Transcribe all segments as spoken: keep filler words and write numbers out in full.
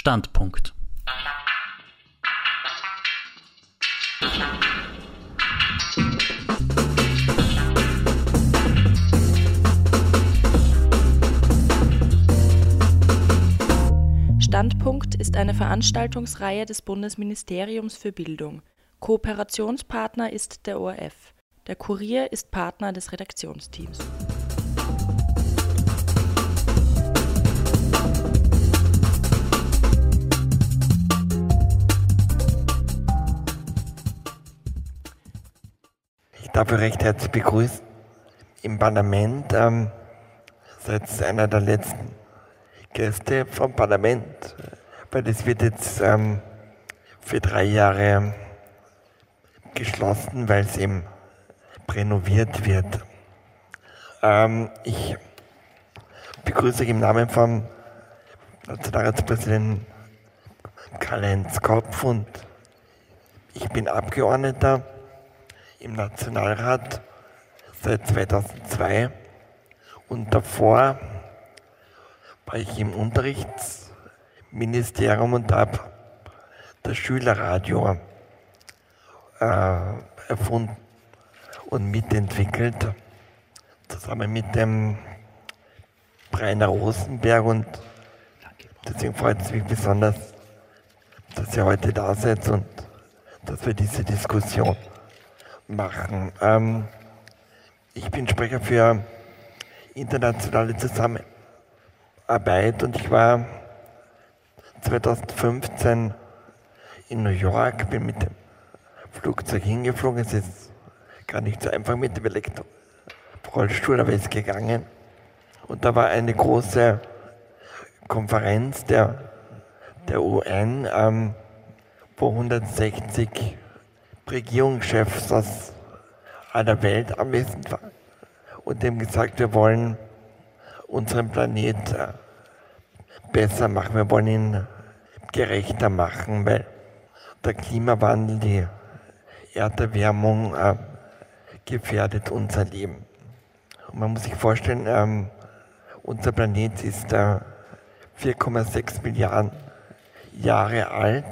Standpunkt. Standpunkt ist eine Veranstaltungsreihe des Bundesministeriums für Bildung. Kooperationspartner ist der O R F. Der Kurier ist Partner des Redaktionsteams. Ich darf euch recht herzlich begrüßen im Parlament. Ähm, seid einer der letzten Gäste vom Parlament, weil das wird jetzt ähm, für drei Jahre geschlossen, weil es eben renoviert wird. Ähm, ich begrüße euch im Namen vom Nationalratspräsidenten Karl-Heinz Kopf und ich bin Abgeordneter im Nationalrat seit zweitausendzwei und davor war ich im Unterrichtsministerium und habe das Schülerradio äh, erfunden und mitentwickelt, zusammen mit dem Rainer Rosenberg, und deswegen freut es mich besonders, dass ihr heute da seid und dass wir diese Diskussion machen. Ähm, ich bin Sprecher für internationale Zusammenarbeit und ich war zweitausendfünfzehn in New York, bin mit dem Flugzeug hingeflogen. Es ist gar nicht so einfach mit dem Elektrorollstuhl, aber es ist gegangen. Und da war eine große Konferenz der, der U N, ähm, wo hundertsechzig Regierungschefs aus aller Welt anwesend waren und dem gesagt, wir wollen unseren Planet besser machen, wir wollen ihn gerechter machen, weil der Klimawandel, die Erderwärmung äh, gefährdet unser Leben. Und man muss sich vorstellen, ähm, unser Planet ist äh, vier Komma sechs Milliarden Jahre alt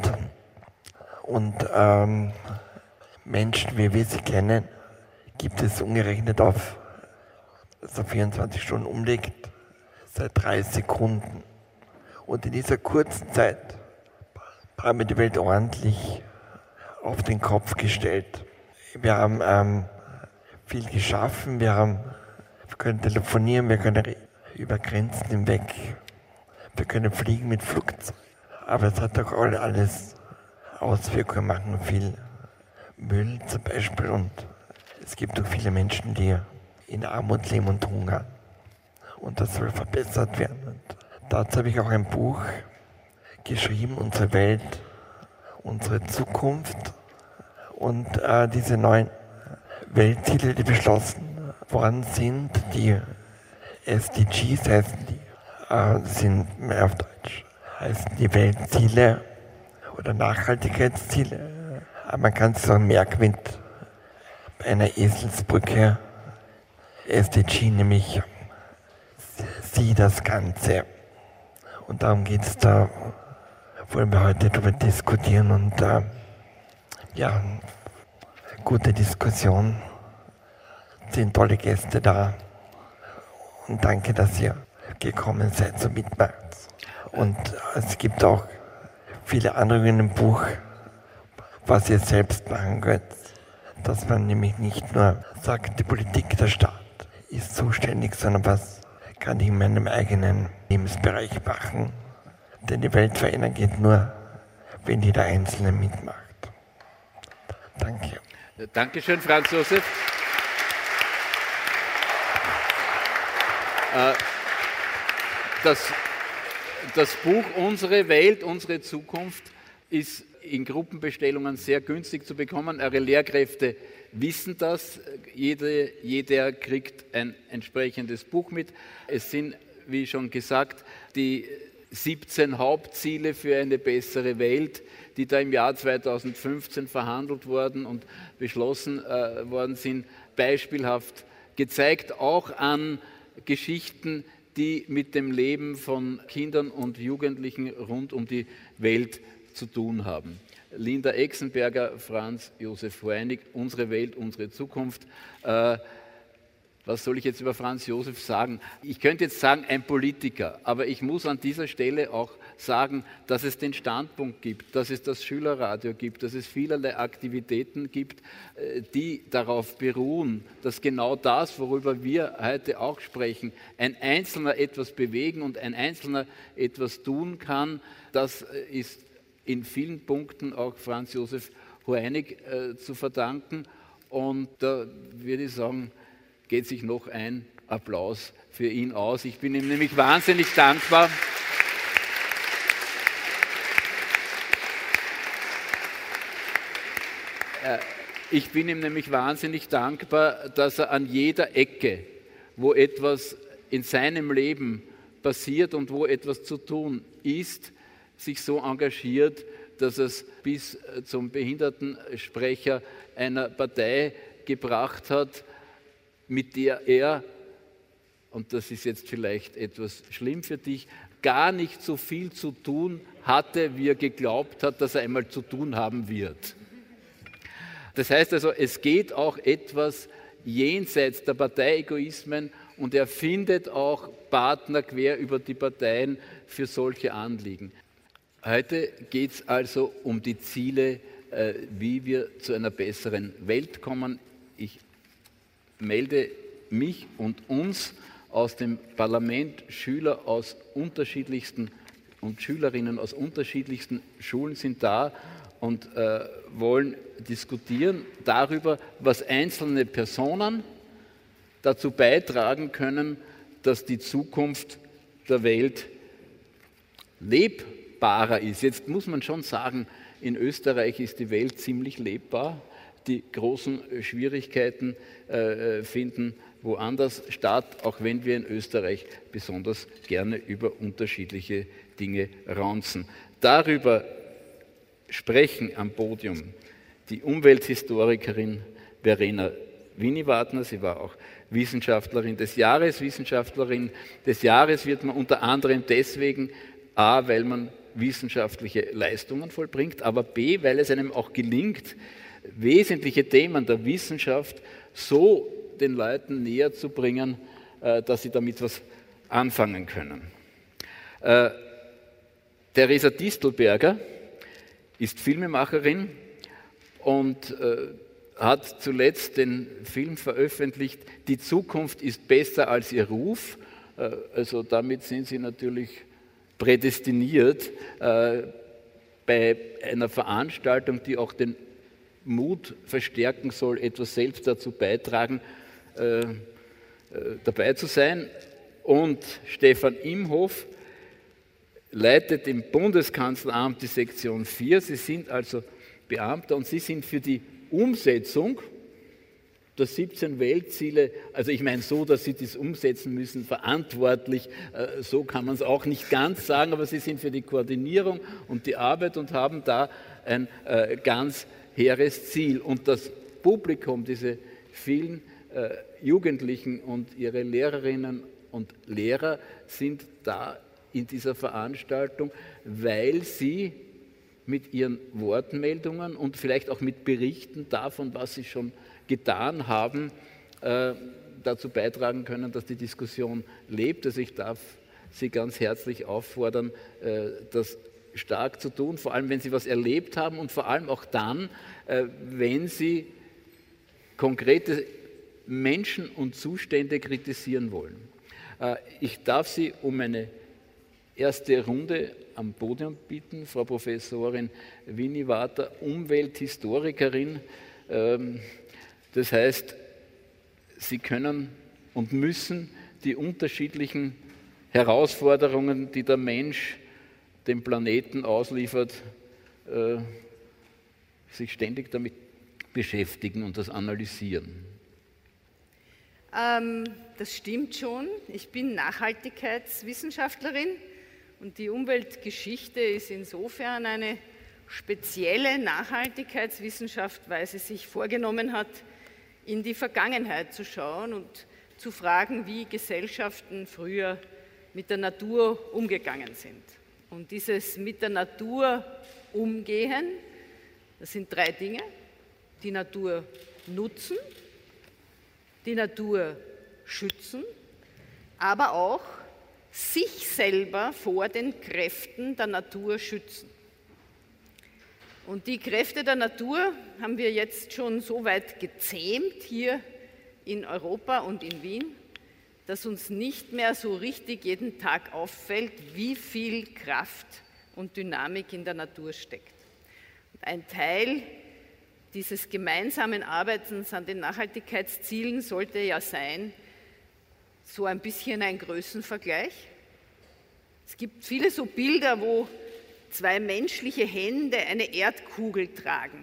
und ähm, Menschen, wie wir sie kennen, gibt es umgerechnet auf, also vierundzwanzig Stunden umlegt, seit drei Sekunden. Und in dieser kurzen Zeit haben wir die Welt ordentlich auf den Kopf gestellt. Wir haben ähm, viel geschaffen, wir, haben, wir können telefonieren, wir können über Grenzen hinweg, wir können fliegen mit Flugzeugen. Aber es hat doch alles Auswirkungen, machen viel Müll zum Beispiel, und es gibt auch viele Menschen, die in Armut leben und hungern. Und das soll verbessert werden. Und dazu habe ich auch ein Buch geschrieben, Unsere Welt, unsere Zukunft. Und äh, diese neuen Weltziele, die beschlossen worden sind, die S D Gs heißen die, äh, sind mehr auf Deutsch, heißen die Weltziele oder Nachhaltigkeitsziele. Man kann es auch merken mit einer Eselsbrücke, S D G, nämlich sieh das Ganze. Und darum geht es, da wollen wir heute darüber diskutieren und äh, ja, gute Diskussion, sind tolle Gäste da und danke, dass ihr gekommen seid, so mitmacht. Und es gibt auch viele Anregungen im Buch, was ihr selbst machen könnt, dass man nämlich nicht nur sagt, die Politik, der Staat ist zuständig, sondern was kann ich in meinem eigenen Lebensbereich machen. Denn die Welt verändern geht nur, wenn jeder Einzelne mitmacht. Danke. Dankeschön, Franz Josef. Das, das Buch Unsere Welt, unsere Zukunft ist in Gruppenbestellungen sehr günstig zu bekommen. Eure Lehrkräfte wissen das. Jede, jeder kriegt ein entsprechendes Buch mit. Es sind, wie schon gesagt, die siebzehn Hauptziele für eine bessere Welt, die da im Jahr zweitausendfünfzehn verhandelt worden und beschlossen äh, worden sind, beispielhaft gezeigt, auch an Geschichten, die die mit dem Leben von Kindern und Jugendlichen rund um die Welt zu tun haben. Linda Exenberger, Franz Josef Hoeinig, Unsere Welt, unsere Zukunft. Äh, was soll ich jetzt über Franz Josef sagen? Ich könnte jetzt sagen, ein Politiker, aber ich muss an dieser Stelle auch sagen, dass es den Standpunkt gibt, dass es das Schülerradio gibt, dass es vielerlei Aktivitäten gibt, die darauf beruhen, dass genau das, worüber wir heute auch sprechen, ein Einzelner etwas bewegen und ein Einzelner etwas tun kann. Das ist in vielen Punkten auch Franz Josef Hoeinig äh, zu verdanken. Und da würde ich sagen, geht sich noch ein Applaus für ihn aus. Ich bin ihm nämlich wahnsinnig dankbar. Ich bin ihm nämlich wahnsinnig dankbar, dass er an jeder Ecke, wo etwas in seinem Leben passiert und wo etwas zu tun ist, sich so engagiert, dass es bis zum Behindertensprecher einer Partei gebracht hat, mit der er, und das ist jetzt vielleicht etwas schlimm für dich, gar nicht so viel zu tun hatte, wie er geglaubt hat, dass er einmal zu tun haben wird. Das heißt also, es geht auch etwas jenseits der Parteiegoismen und er findet auch Partner quer über die Parteien für solche Anliegen. Heute geht es also um die Ziele, äh, wie wir zu einer besseren Welt kommen. Ich melde mich und uns aus dem Parlament, Schüler aus unterschiedlichsten und Schülerinnen aus unterschiedlichsten Schulen sind da und äh, wollen diskutieren darüber, was einzelne Personen dazu beitragen können, dass die Zukunft der Welt lebbarer ist. Jetzt muss man schon sagen, in Österreich ist die Welt ziemlich lebbar. Die großen Schwierigkeiten äh, finden woanders statt, auch wenn wir in Österreich besonders gerne über unterschiedliche Dinge raunzen. Darüber sprechen am Podium die Umwelthistorikerin Verena Winiwartner, sie war auch Wissenschaftlerin des Jahres. Wissenschaftlerin des Jahres wird man unter anderem deswegen, a, weil man wissenschaftliche Leistungen vollbringt, aber b, weil es einem auch gelingt, wesentliche Themen der Wissenschaft so den Leuten näher zu bringen, dass sie damit was anfangen können. Äh, Theresa Distelberger ist Filmemacherin und äh, hat zuletzt den Film veröffentlicht, Die Zukunft ist besser als ihr Ruf. Äh, also damit sind sie natürlich prädestiniert äh, bei einer Veranstaltung, die auch den Mut verstärken soll, etwas selbst dazu beitragen, äh, äh, dabei zu sein. Und Stefan Imhoff leitet im Bundeskanzleramt die Sektion vier. Sie sind also Beamter und Sie sind für die Umsetzung der siebzehn Weltziele, also ich meine so, dass Sie das umsetzen müssen, verantwortlich, so kann man es auch nicht ganz sagen, aber Sie sind für die Koordinierung und die Arbeit und haben da ein ganz hehres Ziel. Und das Publikum, diese vielen Jugendlichen und ihre Lehrerinnen und Lehrer sind da in dieser Veranstaltung, weil sie mit ihren Wortmeldungen und vielleicht auch mit Berichten davon, was sie schon getan haben, äh, dazu beitragen können, dass die Diskussion lebt. Also ich darf Sie ganz herzlich auffordern, äh, das stark zu tun, vor allem wenn Sie was erlebt haben und vor allem auch dann, äh, wenn Sie konkrete Menschen und Zustände kritisieren wollen. Äh, ich darf Sie um eine erste Runde am Podium bitten, Frau Professorin Winiwartner, Umwelthistorikerin. Das heißt, Sie können und müssen die unterschiedlichen Herausforderungen, die der Mensch dem Planeten ausliefert, sich ständig damit beschäftigen und das analysieren. Ähm, das stimmt schon. Ich bin Nachhaltigkeitswissenschaftlerin. Und die Umweltgeschichte ist insofern eine spezielle Nachhaltigkeitswissenschaft, weil sie sich vorgenommen hat, in die Vergangenheit zu schauen und zu fragen, wie Gesellschaften früher mit der Natur umgegangen sind. Und dieses mit der Natur umgehen, das sind drei Dinge: die Natur nutzen, die Natur schützen, aber auch sich selber vor den Kräften der Natur schützen. Und die Kräfte der Natur haben wir jetzt schon so weit gezähmt hier in Europa und in Wien, dass uns nicht mehr so richtig jeden Tag auffällt, wie viel Kraft und Dynamik in der Natur steckt. Und ein Teil dieses gemeinsamen Arbeitens an den Nachhaltigkeitszielen sollte ja sein, so ein bisschen ein Größenvergleich. Es gibt viele so Bilder, wo zwei menschliche Hände eine Erdkugel tragen.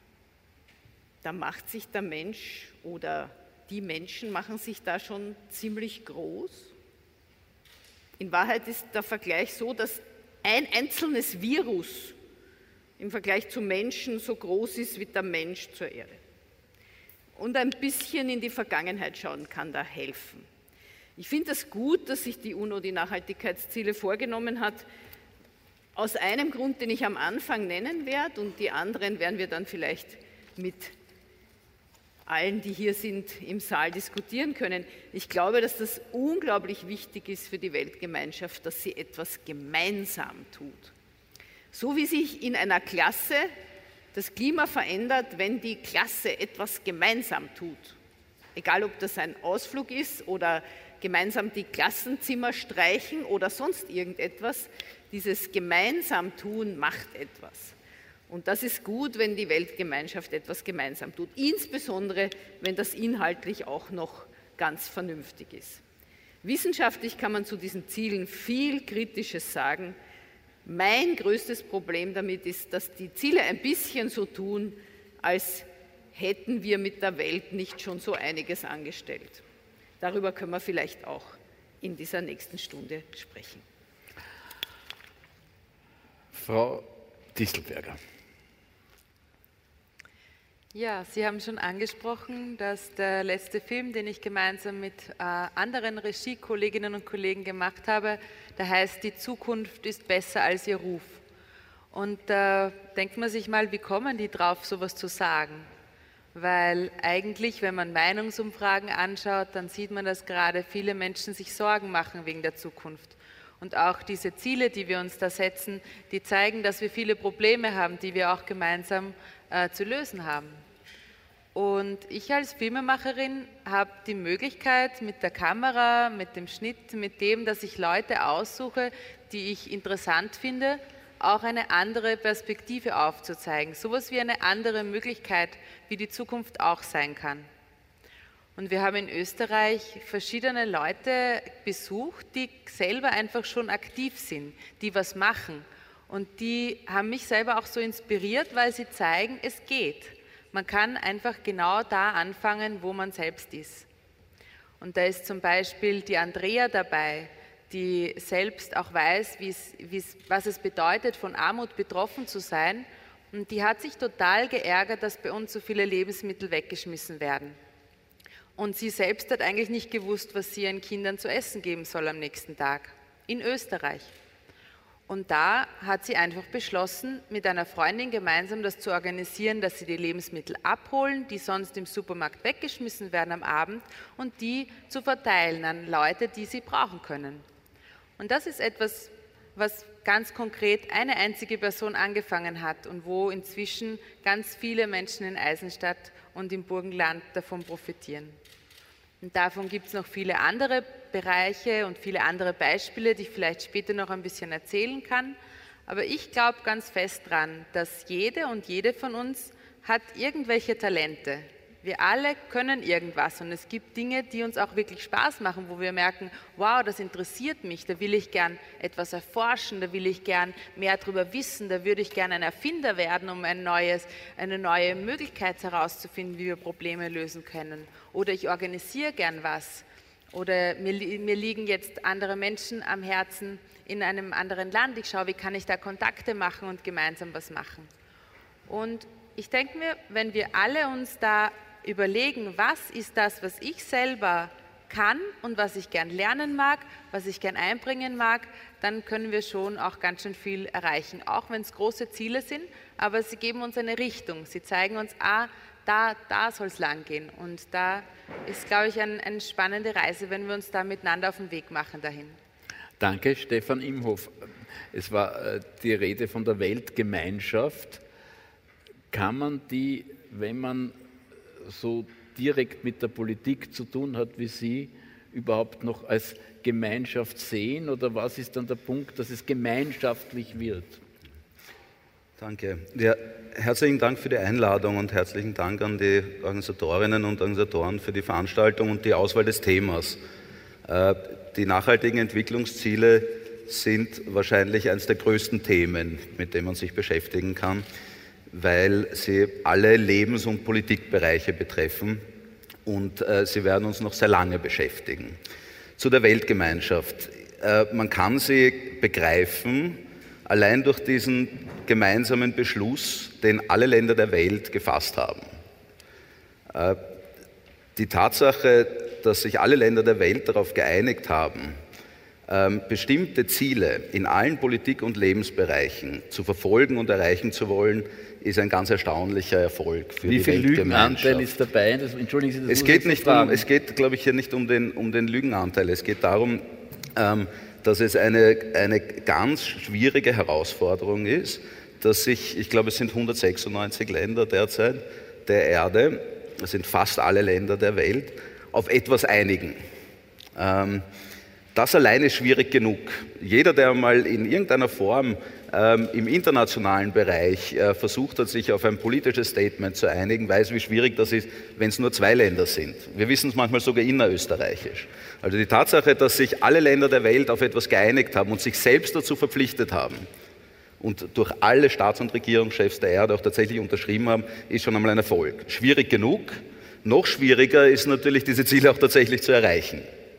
Da macht sich der Mensch oder die Menschen machen sich da schon ziemlich groß. In Wahrheit ist der Vergleich so, dass ein einzelnes Virus im Vergleich zum Menschen so groß ist wie der Mensch zur Erde. Und ein bisschen in die Vergangenheit schauen kann da helfen. Ich finde es gut, dass sich die UNO die Nachhaltigkeitsziele vorgenommen hat, aus einem Grund, den ich am Anfang nennen werde, und die anderen werden wir dann vielleicht mit allen, die hier sind, im Saal diskutieren können. Ich glaube, dass das unglaublich wichtig ist für die Weltgemeinschaft, dass sie etwas gemeinsam tut. So wie sich in einer Klasse das Klima verändert, wenn die Klasse etwas gemeinsam tut. Egal, ob das ein Ausflug ist oder gemeinsam die Klassenzimmer streichen oder sonst irgendetwas. Dieses Gemeinsam-Tun macht etwas. Und das ist gut, wenn die Weltgemeinschaft etwas gemeinsam tut. Insbesondere, wenn das inhaltlich auch noch ganz vernünftig ist. Wissenschaftlich kann man zu diesen Zielen viel Kritisches sagen. Mein größtes Problem damit ist, dass die Ziele ein bisschen so tun, als hätten wir mit der Welt nicht schon so einiges angestellt. Darüber können wir vielleicht auch in dieser nächsten Stunde sprechen. Frau Distelberger. Ja, Sie haben schon angesprochen, dass der letzte Film, den ich gemeinsam mit äh, anderen Regiekolleginnen und Kollegen gemacht habe, der heißt Die Zukunft ist besser als ihr Ruf. Und da äh, denkt man sich mal, wie kommen die drauf, sowas zu sagen? Weil eigentlich, wenn man Meinungsumfragen anschaut, dann sieht man, dass gerade viele Menschen sich Sorgen machen wegen der Zukunft. Und auch diese Ziele, die wir uns da setzen, die zeigen, dass wir viele Probleme haben, die wir auch gemeinsam äh, zu lösen haben. Und ich als Filmemacherin habe die Möglichkeit, mit der Kamera, mit dem Schnitt, mit dem, dass ich Leute aussuche, die ich interessant finde, auch eine andere Perspektive aufzuzeigen. Sowas wie eine andere Möglichkeit, wie die Zukunft auch sein kann. Und wir haben in Österreich verschiedene Leute besucht, die selber einfach schon aktiv sind, die was machen. Und die haben mich selber auch so inspiriert, weil sie zeigen, es geht. Man kann einfach genau da anfangen, wo man selbst ist. Und da ist zum Beispiel die Andrea dabei, die selbst auch weiß, wie's, wie's, was es bedeutet, von Armut betroffen zu sein. Und die hat sich total geärgert, dass bei uns so viele Lebensmittel weggeschmissen werden. Und sie selbst hat eigentlich nicht gewusst, was sie ihren Kindern zu essen geben soll am nächsten Tag. In Österreich. Und da hat sie einfach beschlossen, mit einer Freundin gemeinsam das zu organisieren, dass sie die Lebensmittel abholen, die sonst im Supermarkt weggeschmissen werden am Abend, und die zu verteilen an Leute, die sie brauchen können. Und das ist etwas, was ganz konkret eine einzige Person angefangen hat und wo inzwischen ganz viele Menschen in Eisenstadt und im Burgenland davon profitieren. Und davon gibt es noch viele andere Bereiche und viele andere Beispiele, die ich vielleicht später noch ein bisschen erzählen kann. Aber ich glaube ganz fest daran, dass jede und jede von uns hat irgendwelche Talente. Wir alle können irgendwas und es gibt Dinge, die uns auch wirklich Spaß machen, wo wir merken, wow, das interessiert mich, da will ich gern etwas erforschen, da will ich gern mehr darüber wissen, da würde ich gern ein Erfinder werden, um ein neues, eine neue Möglichkeit herauszufinden, wie wir Probleme lösen können. Oder ich organisiere gern was. Oder mir, mir liegen jetzt andere Menschen am Herzen in einem anderen Land. Ich schaue, wie kann ich da Kontakte machen und gemeinsam was machen. Und ich denke mir, wenn wir alle uns da überlegen, was ist das, was ich selber kann und was ich gern lernen mag, was ich gern einbringen mag, dann können wir schon auch ganz schön viel erreichen, auch wenn es große Ziele sind, aber sie geben uns eine Richtung, sie zeigen uns, ah, da, da soll es lang gehen und da ist, glaube ich, ein, eine spannende Reise, wenn wir uns da miteinander auf den Weg machen dahin. Danke, Stefan Imhof. Es war die Rede von der Weltgemeinschaft. Kann man die, wenn man so direkt mit der Politik zu tun hat wie Sie, überhaupt noch als Gemeinschaft sehen? Oder was ist dann der Punkt, dass es gemeinschaftlich wird? Danke. Ja, herzlichen Dank für die Einladung und herzlichen Dank an die Organisatorinnen und Organisatoren für die Veranstaltung und die Auswahl des Themas. Die nachhaltigen Entwicklungsziele sind wahrscheinlich eines der größten Themen, mit denen man sich beschäftigen kann, weil sie alle Lebens- und Politikbereiche betreffen und äh, sie werden uns noch sehr lange beschäftigen. Zu der Weltgemeinschaft. Äh, man kann sie begreifen, allein durch diesen gemeinsamen Beschluss, den alle Länder der Welt gefasst haben. Äh, die Tatsache, dass sich alle Länder der Welt darauf geeinigt haben, ähm, bestimmte Ziele in allen Politik- und Lebensbereichen zu verfolgen und erreichen zu wollen, ist ein ganz erstaunlicher Erfolg für Wie die viel Weltgemeinschaft. Lügenanteil ist dabei? Das, entschuldigen Sie, das es muss geht ich nicht fragen. um, es geht, glaube ich, hier nicht um den, um den Lügenanteil. Es geht darum, ähm, dass es eine, eine ganz schwierige Herausforderung ist, dass sich, ich glaube, es sind hundertsechsundneunzig Länder derzeit der Erde, das sind fast alle Länder der Welt, auf etwas einigen. Ähm, das allein ist schwierig genug. Jeder, der mal in irgendeiner Form ähm, im internationalen Bereich äh, versucht hat, sich auf ein politisches Statement zu einigen, weiß, wie schwierig das ist, wenn es nur zwei Länder sind. Wir wissen es manchmal sogar innerösterreichisch. Also die Tatsache, dass sich alle Länder der Welt auf etwas geeinigt haben und sich selbst dazu verpflichtet haben und durch alle Staats- und Regierungschefs der Erde auch tatsächlich unterschrieben haben, ist schon einmal ein Erfolg. Schwierig genug. Noch schwieriger ist natürlich, diese Ziele auch tatsächlich zu erreichen.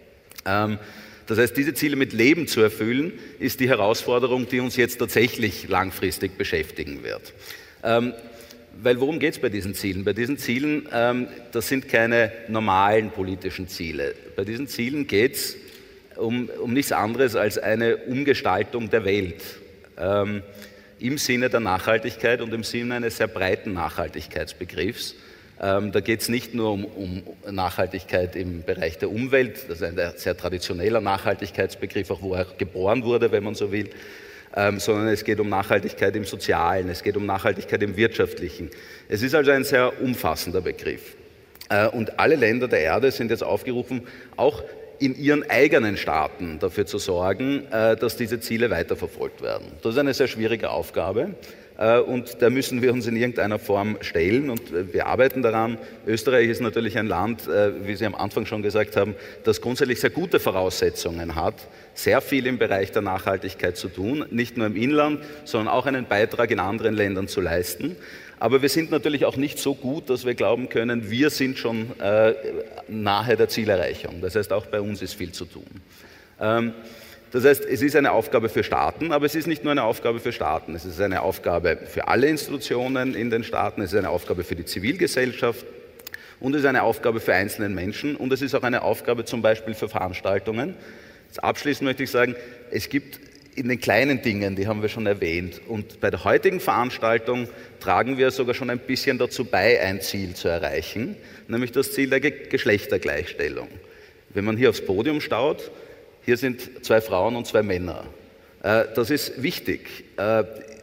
Ähm, das heißt, diese Ziele mit Leben zu erfüllen, ist die Herausforderung, die uns jetzt tatsächlich langfristig beschäftigen wird. Ähm, weil worum geht es bei diesen Zielen? Bei diesen Zielen, ähm, das sind keine normalen politischen Ziele. Bei diesen Zielen geht es um, um nichts anderes als eine Umgestaltung der Welt. Ähm, im Sinne der Nachhaltigkeit und im Sinne eines sehr breiten Nachhaltigkeitsbegriffs. Ähm, da geht es nicht nur um, um Nachhaltigkeit im Bereich der Umwelt, das ist ein sehr traditioneller Nachhaltigkeitsbegriff, auch wo er geboren wurde, wenn man so will, ähm, sondern es geht um Nachhaltigkeit im Sozialen, es geht um Nachhaltigkeit im Wirtschaftlichen. Es ist also ein sehr umfassender Begriff. Äh, und alle Länder der Erde sind jetzt aufgerufen, auch in ihren eigenen Staaten dafür zu sorgen, dass diese Ziele weiterverfolgt werden. Das ist eine sehr schwierige Aufgabe und da müssen wir uns in irgendeiner Form stellen und wir arbeiten daran. Österreich ist natürlich ein Land, wie Sie am Anfang schon gesagt haben, das grundsätzlich sehr gute Voraussetzungen hat, sehr viel im Bereich der Nachhaltigkeit zu tun, nicht nur im Inland, sondern auch einen Beitrag in anderen Ländern zu leisten. Aber wir sind natürlich auch nicht so gut, dass wir glauben können, wir sind schon äh, nahe der Zielerreichung. Das heißt, auch bei uns ist viel zu tun. Ähm, das heißt, es ist eine Aufgabe für Staaten, aber es ist nicht nur eine Aufgabe für Staaten. Es ist eine Aufgabe für alle Institutionen in den Staaten, es ist eine Aufgabe für die Zivilgesellschaft und es ist eine Aufgabe für einzelne Menschen und es ist auch eine Aufgabe zum Beispiel für Veranstaltungen. Abschließend möchte ich sagen, es gibt in den kleinen Dingen, die haben wir schon erwähnt. Und bei der heutigen Veranstaltung tragen wir sogar schon ein bisschen dazu bei, ein Ziel zu erreichen, nämlich das Ziel der Ge- Geschlechtergleichstellung. Wenn man hier aufs Podium schaut, hier sind zwei Frauen und zwei Männer. Äh, das ist wichtig. Äh,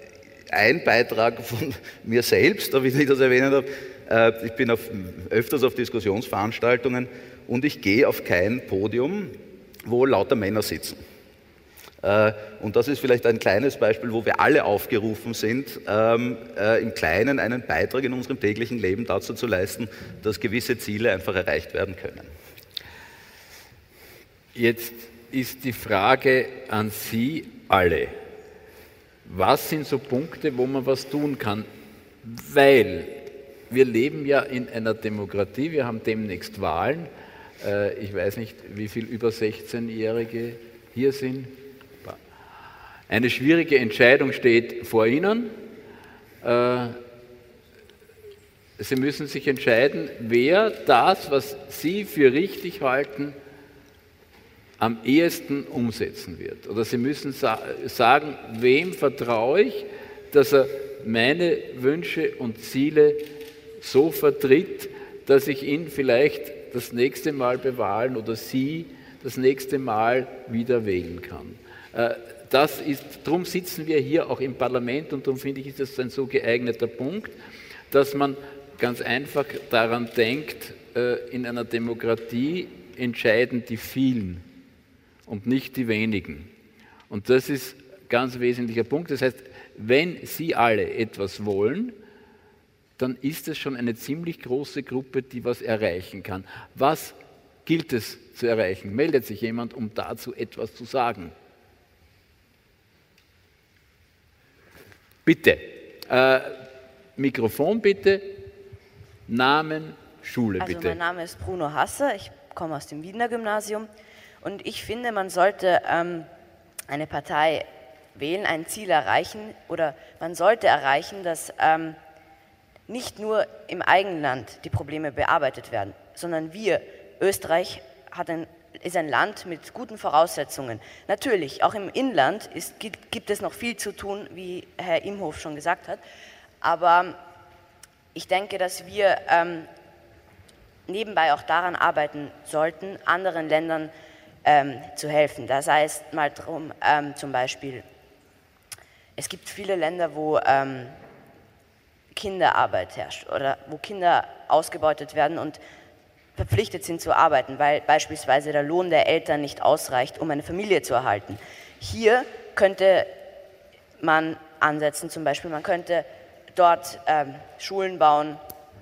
ein Beitrag von mir selbst, wie ich das erwähnt habe, äh, ich bin auf, öfters auf Diskussionsveranstaltungen und ich gehe auf kein Podium, wo lauter Männer sitzen. Und das ist vielleicht ein kleines Beispiel, wo wir alle aufgerufen sind, ähm, äh, im Kleinen einen Beitrag in unserem täglichen Leben dazu zu leisten, dass gewisse Ziele einfach erreicht werden können. Jetzt ist die Frage an Sie alle. Was sind so Punkte, wo man was tun kann? Weil wir leben ja in einer Demokratie, wir haben demnächst Wahlen. Äh, ich weiß nicht, wie viele über sechzehnjährige hier sind. Eine schwierige Entscheidung steht vor Ihnen. Sie müssen sich entscheiden, wer das, was Sie für richtig halten, am ehesten umsetzen wird. Oder Sie müssen sa- sagen, wem vertraue ich, dass er meine Wünsche und Ziele so vertritt, dass ich ihn vielleicht das nächste Mal bewahlen oder Sie das nächste Mal wieder wählen kann. Das ist, darum sitzen wir hier auch im Parlament und darum finde ich, ist das ein so geeigneter Punkt, dass man ganz einfach daran denkt, in einer Demokratie entscheiden die vielen und nicht die wenigen. Und das ist ein ganz wesentlicher Punkt. Das heißt, wenn Sie alle etwas wollen, dann ist es schon eine ziemlich große Gruppe, die was erreichen kann. Was gilt es zu erreichen? Meldet sich jemand, um dazu etwas zu sagen? Bitte. Äh, Mikrofon bitte. Namen, Schule bitte. Also mein Name ist Bruno Hasse, ich komme aus dem Wiener Gymnasium und ich finde, man sollte ähm, eine Partei wählen, ein Ziel erreichen oder man sollte erreichen, dass ähm, nicht nur im eigenen Land die Probleme bearbeitet werden, sondern wir, Österreich, hat ein, ist ein Land mit guten Voraussetzungen. Natürlich, auch im Inland ist, gibt, gibt es noch viel zu tun, wie Herr Imhof schon gesagt hat, aber ich denke, dass wir ähm, nebenbei auch daran arbeiten sollten, anderen Ländern ähm, zu helfen. Das heißt mal darum, ähm, zum Beispiel, es gibt viele Länder, wo ähm, Kinderarbeit herrscht oder wo Kinder ausgebeutet werden und verpflichtet sind zu arbeiten, weil beispielsweise der Lohn der Eltern nicht ausreicht, um eine Familie zu erhalten. Hier könnte man ansetzen, zum Beispiel, man könnte dort ähm, Schulen bauen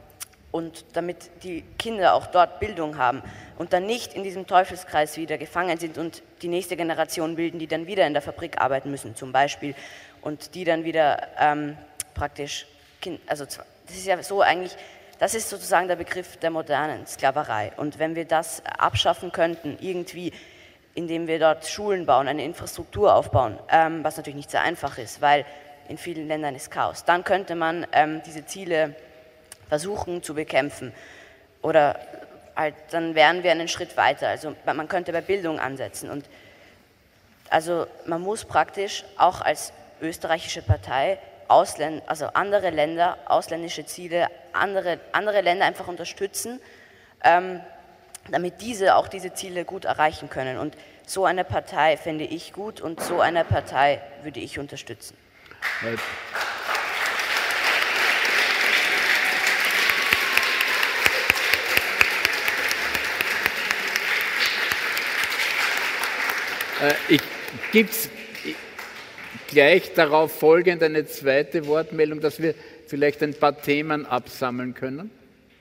und damit die Kinder auch dort Bildung haben und dann nicht in diesem Teufelskreis wieder gefangen sind und die nächste Generation bilden, die dann wieder in der Fabrik arbeiten müssen zum Beispiel und die dann wieder ähm, praktisch, kind, also das ist ja so eigentlich, das ist sozusagen der Begriff der modernen Sklaverei und wenn wir das abschaffen könnten, irgendwie, indem wir dort Schulen bauen, eine Infrastruktur aufbauen, ähm, was natürlich nicht sehr einfach ist, weil in vielen Ländern ist Chaos, dann könnte man ähm, diese Ziele versuchen zu bekämpfen oder halt, dann wären wir einen Schritt weiter. Also man könnte bei Bildung ansetzen und also man muss praktisch auch als österreichische Partei Ausländ also andere Länder, ausländische Ziele, andere, andere Länder einfach unterstützen, ähm, damit diese auch diese Ziele gut erreichen können. Und so eine Partei finde ich gut und so eine Partei würde ich unterstützen. Ich gibt es gleich darauf folgend eine zweite Wortmeldung, dass wir vielleicht ein paar Themen absammeln können?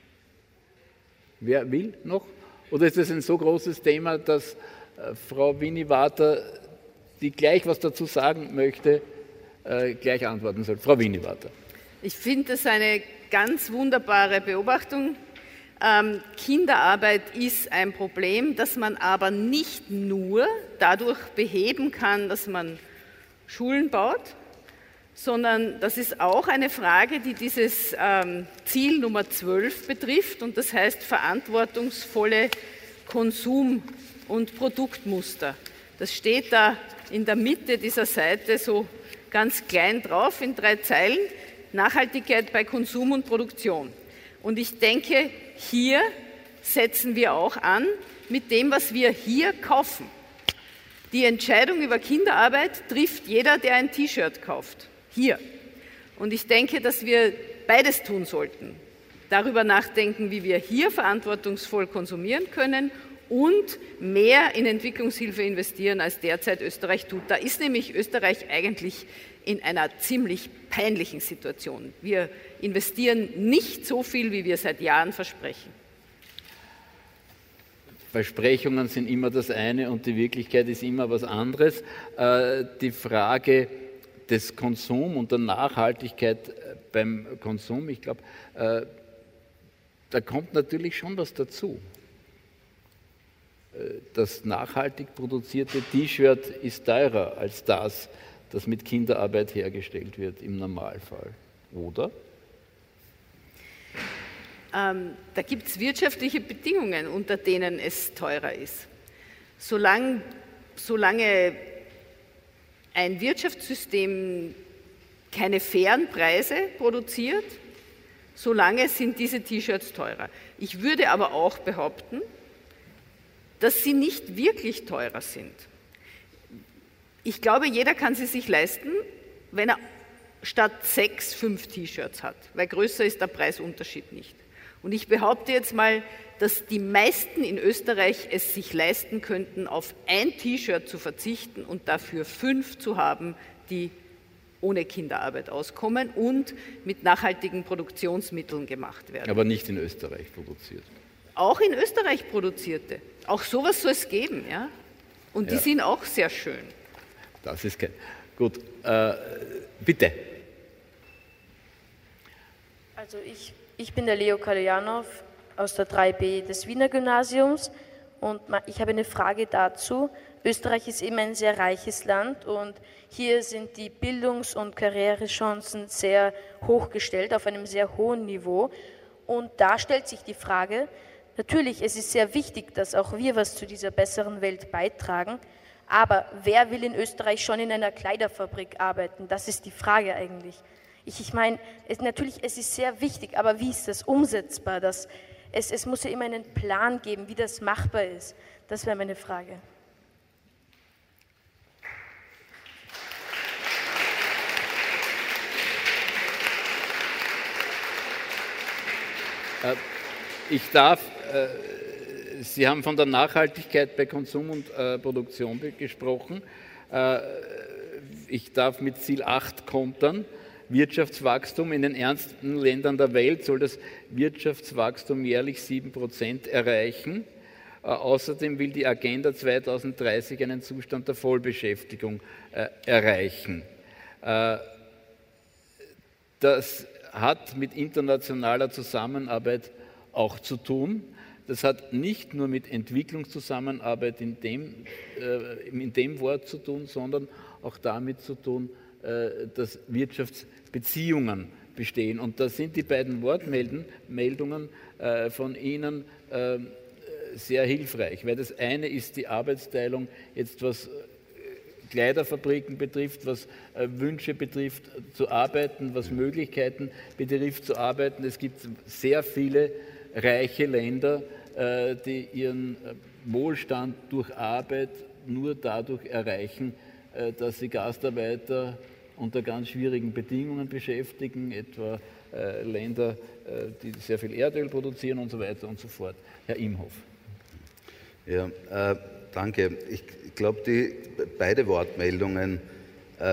Wer will noch? Oder ist das ein so großes Thema, dass äh, Frau Winivater, die gleich was dazu sagen möchte, äh, gleich antworten soll? Frau Winivater. Ich finde das eine ganz wunderbare Beobachtung. Ähm, Kinderarbeit ist ein Problem, das man aber nicht nur dadurch beheben kann, dass man Schulen baut, sondern das ist auch eine Frage, die dieses ähm, Ziel Nummer zwölf betrifft und das heißt verantwortungsvolle Konsum- und Produktmuster. Das steht da in der Mitte dieser Seite so ganz klein drauf in drei Zeilen, Nachhaltigkeit bei Konsum und Produktion. Und ich denke, hier setzen wir auch an mit dem, was wir hier kaufen. Die Entscheidung über Kinderarbeit trifft jeder, der ein T-Shirt kauft. Hier. Und ich denke, dass wir beides tun sollten. Darüber nachdenken, wie wir hier verantwortungsvoll konsumieren können und mehr in Entwicklungshilfe investieren, als derzeit Österreich tut. Da ist nämlich Österreich eigentlich in einer ziemlich peinlichen Situation. Wir investieren nicht so viel, wie wir seit Jahren versprechen. Versprechungen sind immer das eine und die Wirklichkeit ist immer was anderes. Die Frage des Konsums und der Nachhaltigkeit beim Konsum, ich glaube, da kommt natürlich schon was dazu. Das nachhaltig produzierte T-Shirt ist teurer als das, das mit Kinderarbeit hergestellt wird im Normalfall, oder? Ähm, da gibt es wirtschaftliche Bedingungen, unter denen es teurer ist. solange, solange ein Wirtschaftssystem keine fairen Preise produziert, solange sind diese T-Shirts teurer. Ich würde aber auch behaupten, dass sie nicht wirklich teurer sind. Ich glaube, jeder kann sie sich leisten, wenn er statt sechs, fünf T-Shirts hat, weil größer ist der Preisunterschied nicht. Und ich behaupte jetzt mal, dass die meisten in Österreich es sich leisten könnten, auf ein T-Shirt zu verzichten und dafür fünf zu haben, die ohne Kinderarbeit auskommen und mit nachhaltigen Produktionsmitteln gemacht werden. Aber nicht in Österreich produziert. Auch in Österreich produzierte. Auch sowas soll es geben, ja. Und die Ja. sind auch sehr schön. Das ist kein... Gut, äh, bitte. Also ich, ich bin der Leo Kaljanov aus der drei b des Wiener Gymnasiums und ich habe eine Frage dazu. Österreich ist eben ein sehr reiches Land und hier sind die Bildungs- und Karrierechancen sehr hoch gestellt, auf einem sehr hohen Niveau. Und da stellt sich die Frage, natürlich, es ist sehr wichtig, dass auch wir was zu dieser besseren Welt beitragen, aber wer will in Österreich schon in einer Kleiderfabrik arbeiten? Das ist die Frage eigentlich. Ich, ich meine, es, natürlich, es ist sehr wichtig, aber wie ist das umsetzbar? Das, es, es muss ja immer einen Plan geben, wie das machbar ist. Das wäre meine Frage. Ich darf, äh, Sie haben von der Nachhaltigkeit bei Konsum und äh, Produktion gesprochen. Äh, ich darf mit Ziel acht kontern. Wirtschaftswachstum in den ärmsten Ländern der Welt soll das Wirtschaftswachstum jährlich sieben Prozent erreichen. Äh, außerdem will die Agenda zweitausenddreißig einen Zustand der Vollbeschäftigung äh, erreichen. Äh, das hat mit internationaler Zusammenarbeit auch zu tun. Das hat nicht nur mit Entwicklungszusammenarbeit in dem, äh, in dem Wort zu tun, sondern auch damit zu tun, äh, dass Wirtschaftsbeziehungen bestehen. Und da sind die beiden Wortmeldungen äh, von Ihnen äh, sehr hilfreich, weil das eine ist die Arbeitsteilung, jetzt was Kleiderfabriken betrifft, was äh, Wünsche betrifft zu arbeiten, was Möglichkeiten betrifft zu arbeiten. Es gibt sehr viele reiche Länder, äh, die ihren Wohlstand durch Arbeit nur dadurch erreichen, äh, dass sie Gastarbeiter unter ganz schwierigen Bedingungen beschäftigen, etwa äh, Länder, äh, die sehr viel Erdöl produzieren und so weiter und so fort. Herr Imhoff. Ja, äh, danke. Ich glaube, die beide Wortmeldungen äh,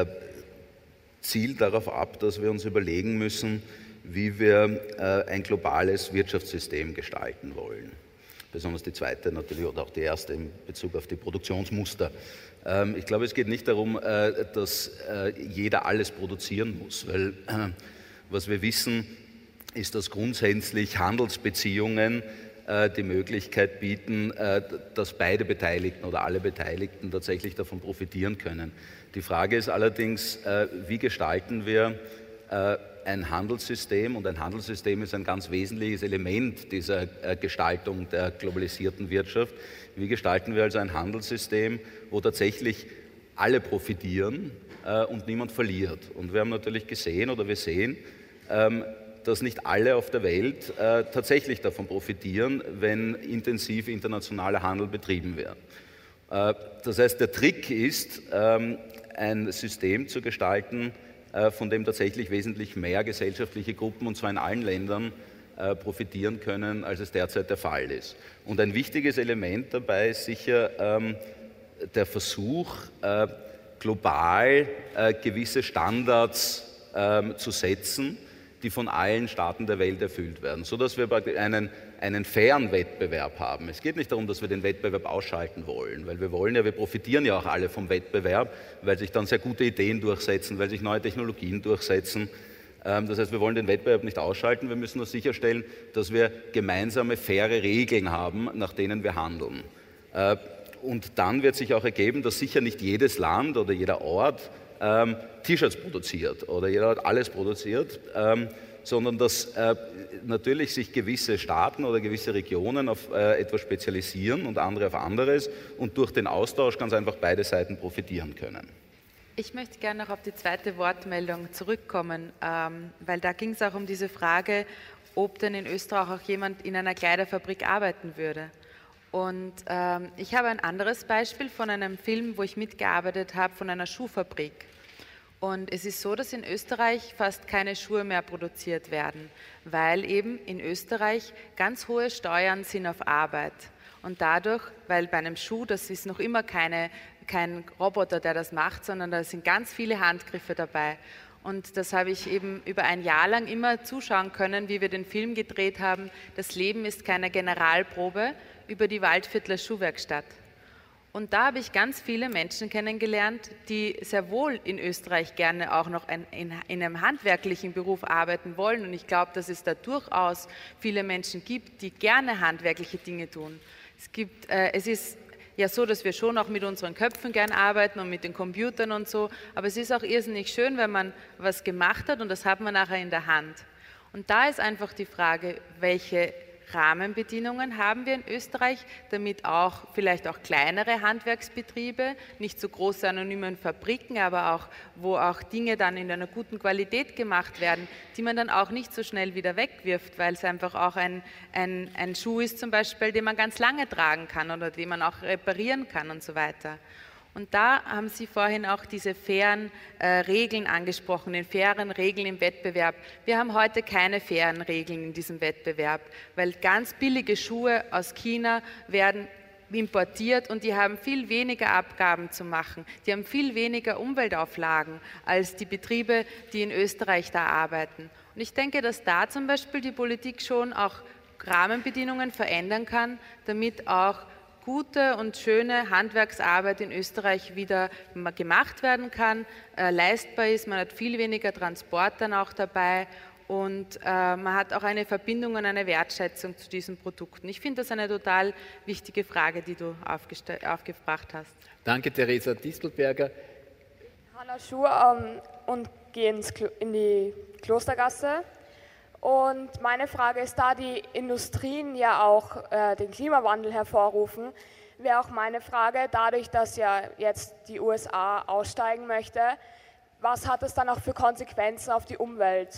zielen darauf ab, dass wir uns überlegen müssen, wie wir äh, ein globales Wirtschaftssystem gestalten wollen. Besonders die zweite natürlich oder auch die erste in Bezug auf die Produktionsmuster. Ähm, ich glaube, es geht nicht darum, äh, dass äh, jeder alles produzieren muss, weil äh, was wir wissen, ist, dass grundsätzlich Handelsbeziehungen äh, die Möglichkeit bieten, äh, dass beide Beteiligten oder alle Beteiligten tatsächlich davon profitieren können. Die Frage ist allerdings, äh, wie gestalten wir äh, ein Handelssystem, und ein Handelssystem ist ein ganz wesentliches Element dieser äh, Gestaltung der globalisierten Wirtschaft. Wie gestalten wir also ein Handelssystem, wo tatsächlich alle profitieren äh, und niemand verliert? Und wir haben natürlich gesehen oder wir sehen, ähm, dass nicht alle auf der Welt äh, tatsächlich davon profitieren, wenn intensiv internationaler Handel betrieben wird. Äh, das heißt, der Trick ist, ähm, ein System zu gestalten, von dem tatsächlich wesentlich mehr gesellschaftliche Gruppen, und zwar in allen Ländern, profitieren können, als es derzeit der Fall ist. Und ein wichtiges Element dabei ist sicher ähm, der Versuch, äh, global äh, gewisse Standards äh, zu setzen, die von allen Staaten der Welt erfüllt werden, sodass wir einen, einen fairen Wettbewerb haben. Es geht nicht darum, dass wir den Wettbewerb ausschalten wollen, weil wir wollen ja, wir profitieren ja auch alle vom Wettbewerb, weil sich dann sehr gute Ideen durchsetzen, weil sich neue Technologien durchsetzen. Das heißt, wir wollen den Wettbewerb nicht ausschalten, wir müssen nur sicherstellen, dass wir gemeinsame, faire Regeln haben, nach denen wir handeln. Und dann wird sich auch ergeben, dass sicher nicht jedes Land oder jeder Ort ähm, T-Shirts produziert oder jeder hat alles produziert, ähm, sondern dass äh, natürlich sich gewisse Staaten oder gewisse Regionen auf äh, etwas spezialisieren und andere auf anderes und durch den Austausch ganz einfach beide Seiten profitieren können. Ich möchte gerne noch auf die zweite Wortmeldung zurückkommen, ähm, weil da ging es auch um diese Frage, ob denn in Österreich auch jemand in einer Kleiderfabrik arbeiten würde. Und ähm, ich habe ein anderes Beispiel von einem Film, wo ich mitgearbeitet habe, von einer Schuhfabrik. Und es ist so, dass in Österreich fast keine Schuhe mehr produziert werden, weil eben in Österreich ganz hohe Steuern sind auf Arbeit. Und dadurch, weil bei einem Schuh, das ist noch immer keine, kein Roboter, der das macht, sondern da sind ganz viele Handgriffe dabei. Und das habe ich eben über ein Jahr lang immer zuschauen können, wie wir den Film gedreht haben. Das Leben ist keine Generalprobe über die Waldviertler Schuhwerkstatt. Und da habe ich ganz viele Menschen kennengelernt, die sehr wohl in Österreich gerne auch noch in, in, in einem handwerklichen Beruf arbeiten wollen. Und ich glaube, dass es da durchaus viele Menschen gibt, die gerne handwerkliche Dinge tun. Es gibt, äh, es ist ja so, dass wir schon auch mit unseren Köpfen gern arbeiten und mit den Computern und so. Aber es ist auch irrsinnig schön, wenn man was gemacht hat und das hat man nachher in der Hand. Und da ist einfach die Frage, welche Rahmenbedingungen haben wir in Österreich, damit auch vielleicht auch kleinere Handwerksbetriebe, nicht so große anonyme Fabriken, aber auch, wo auch Dinge dann in einer guten Qualität gemacht werden, die man dann auch nicht so schnell wieder wegwirft, weil es einfach auch ein, ein, ein Schuh ist zum Beispiel, den man ganz lange tragen kann oder den man auch reparieren kann und so weiter. Und da haben Sie vorhin auch diese fairen äh, Regeln angesprochen, den fairen Regeln im Wettbewerb. Wir haben heute keine fairen Regeln in diesem Wettbewerb, weil ganz billige Schuhe aus China werden importiert und die haben viel weniger Abgaben zu machen. Die haben viel weniger Umweltauflagen als die Betriebe, die in Österreich da arbeiten. Und ich denke, dass da zum Beispiel die Politik schon auch Rahmenbedingungen verändern kann, damit auch gute und schöne Handwerksarbeit in Österreich wieder gemacht werden kann, äh, leistbar ist, man hat viel weniger Transport dann auch dabei und äh, man hat auch eine Verbindung und eine Wertschätzung zu diesen Produkten. Ich finde das eine total wichtige Frage, die du aufgebracht hast. Danke, Theresa Distelberger. Hanna Schuh ähm, und gehe ins Klo- in die Klostergasse. Und meine Frage ist, da die Industrien ja auch äh, den Klimawandel hervorrufen, wäre auch meine Frage, dadurch, dass ja jetzt die U S A aussteigen möchte, was hat es dann auch für Konsequenzen auf die Umwelt?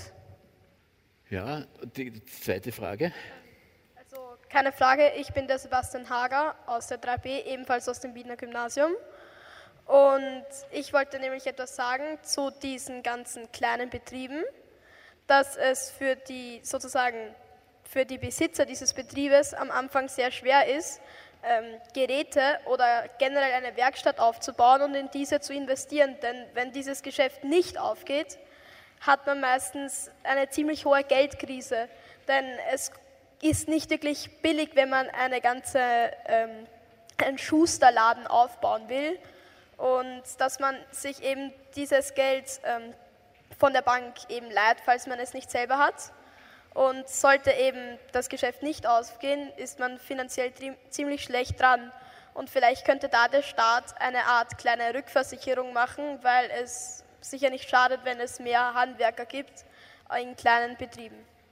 Ja, die zweite Frage. Also keine Frage, ich bin der Sebastian Hager aus der drei B, ebenfalls aus dem Wiener Gymnasium. Und ich wollte nämlich etwas sagen zu diesen ganzen kleinen Betrieben, dass es für die sozusagen für die Besitzer dieses Betriebes am Anfang sehr schwer ist, ähm, Geräte oder generell eine Werkstatt aufzubauen und in diese zu investieren. Denn wenn dieses Geschäft nicht aufgeht, hat man meistens eine ziemlich hohe Geldkrise. Denn es ist nicht wirklich billig, wenn man eine ganze, ähm, einen Schusterladen aufbauen will und dass man sich eben dieses Geld ähm, von der Bank eben leiht, falls man es nicht selber hat. Und sollte eben das Geschäft nicht aufgehen, ist man finanziell ziemlich schlecht dran. Und vielleicht könnte da der Staat eine Art kleine Rückversicherung machen, weil es sicher nicht schadet, wenn es mehr Handwerker gibt in kleinen Betrieben.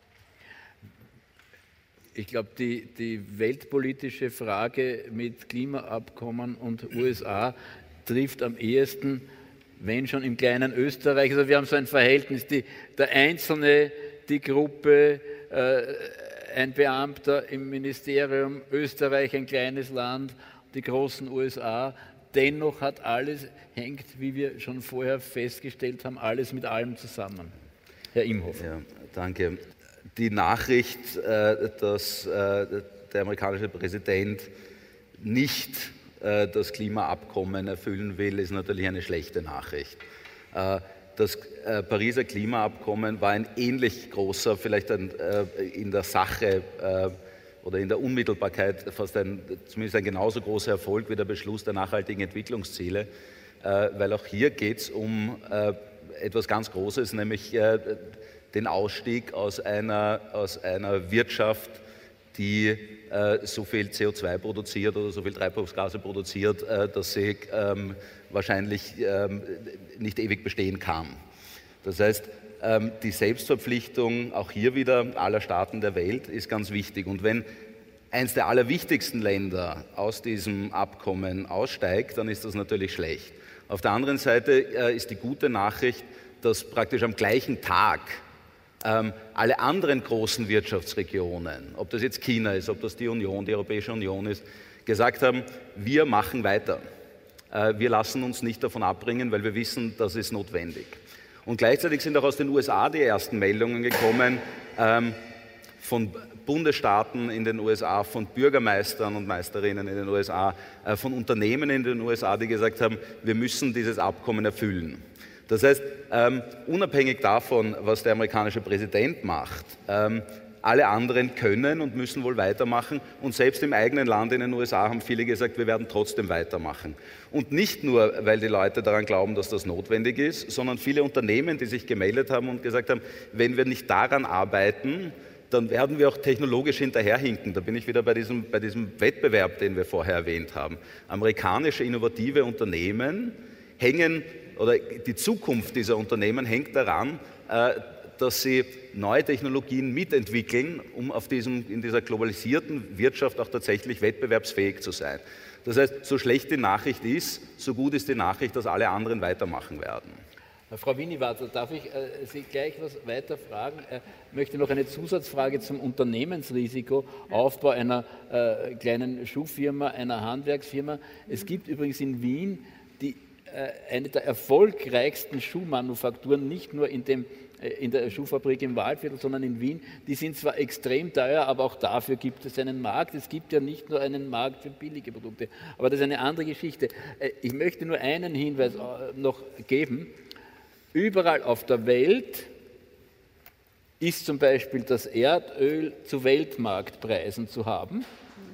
Ich glaube, die, die weltpolitische Frage mit Klimaabkommen und U S A trifft am ehesten, wenn schon im kleinen Österreich, also wir haben so ein Verhältnis, die, der Einzelne, die Gruppe, äh, ein Beamter im Ministerium, Österreich ein kleines Land, die großen U S A, dennoch hat alles, hängt, wie wir schon vorher festgestellt haben, alles mit allem zusammen. Herr Imhoff. Ja, danke. Die Nachricht, äh, dass äh, der amerikanische Präsident nicht das Klimaabkommen erfüllen will, ist natürlich eine schlechte Nachricht. Das Pariser Klimaabkommen war ein ähnlich großer, vielleicht ein, in der Sache oder in der Unmittelbarkeit fast ein, zumindest ein genauso großer Erfolg wie der Beschluss der nachhaltigen Entwicklungsziele, weil auch hier geht es um etwas ganz Großes, nämlich den Ausstieg aus einer, aus einer Wirtschaft, die äh, so viel C O zwei produziert oder so viel Treibhausgase produziert, äh, dass sie ähm, wahrscheinlich ähm, nicht ewig bestehen kann. Das heißt, ähm, die Selbstverpflichtung auch hier wieder aller Staaten der Welt ist ganz wichtig. Und wenn eines der allerwichtigsten Länder aus diesem Abkommen aussteigt, dann ist das natürlich schlecht. Auf der anderen Seite äh, ist die gute Nachricht, dass praktisch am gleichen Tag ähm, alle anderen großen Wirtschaftsregionen, ob das jetzt China ist, ob das die Union, die Europäische Union ist, gesagt haben, wir machen weiter. Äh, wir lassen uns nicht davon abbringen, weil wir wissen, das ist notwendig. Und gleichzeitig sind auch aus den U S A die ersten Meldungen gekommen, ähm, von Bundesstaaten in den U S A, von Bürgermeistern und Meisterinnen in den U S A, äh, von Unternehmen in den U S A, die gesagt haben, wir müssen dieses Abkommen erfüllen. Das heißt, ähm, unabhängig davon, was der amerikanische Präsident macht, ähm, alle anderen können und müssen wohl weitermachen. Und selbst im eigenen Land in den U S A haben viele gesagt, wir werden trotzdem weitermachen. Und nicht nur, weil die Leute daran glauben, dass das notwendig ist, sondern viele Unternehmen, die sich gemeldet haben und gesagt haben, wenn wir nicht daran arbeiten, dann werden wir auch technologisch hinterherhinken. Da bin ich wieder bei diesem, bei diesem Wettbewerb, den wir vorher erwähnt haben. Amerikanische innovative Unternehmen hängen, oder die Zukunft dieser Unternehmen hängt daran, äh, dass sie neue Technologien mitentwickeln, um auf diesem, in dieser globalisierten Wirtschaft auch tatsächlich wettbewerbsfähig zu sein. Das heißt, so schlecht die Nachricht ist, so gut ist die Nachricht, dass alle anderen weitermachen werden. Frau Winniwater, darf ich äh, Sie gleich was weiter fragen? Ich äh, möchte noch eine Zusatzfrage zum Unternehmensrisiko, Aufbau einer äh, kleinen Schuhfirma, einer Handwerksfirma. Es gibt übrigens in Wien die, äh, eine der erfolgreichsten Schuhmanufakturen, nicht nur in, dem, äh, in der Schuhfabrik im Waldviertel, sondern in Wien. Die sind zwar extrem teuer, aber auch dafür gibt es einen Markt. Es gibt ja nicht nur einen Markt für billige Produkte, aber das ist eine andere Geschichte. Äh, ich möchte nur einen Hinweis äh, noch geben. Überall auf der Welt ist zum Beispiel das Erdöl zu Weltmarktpreisen zu haben,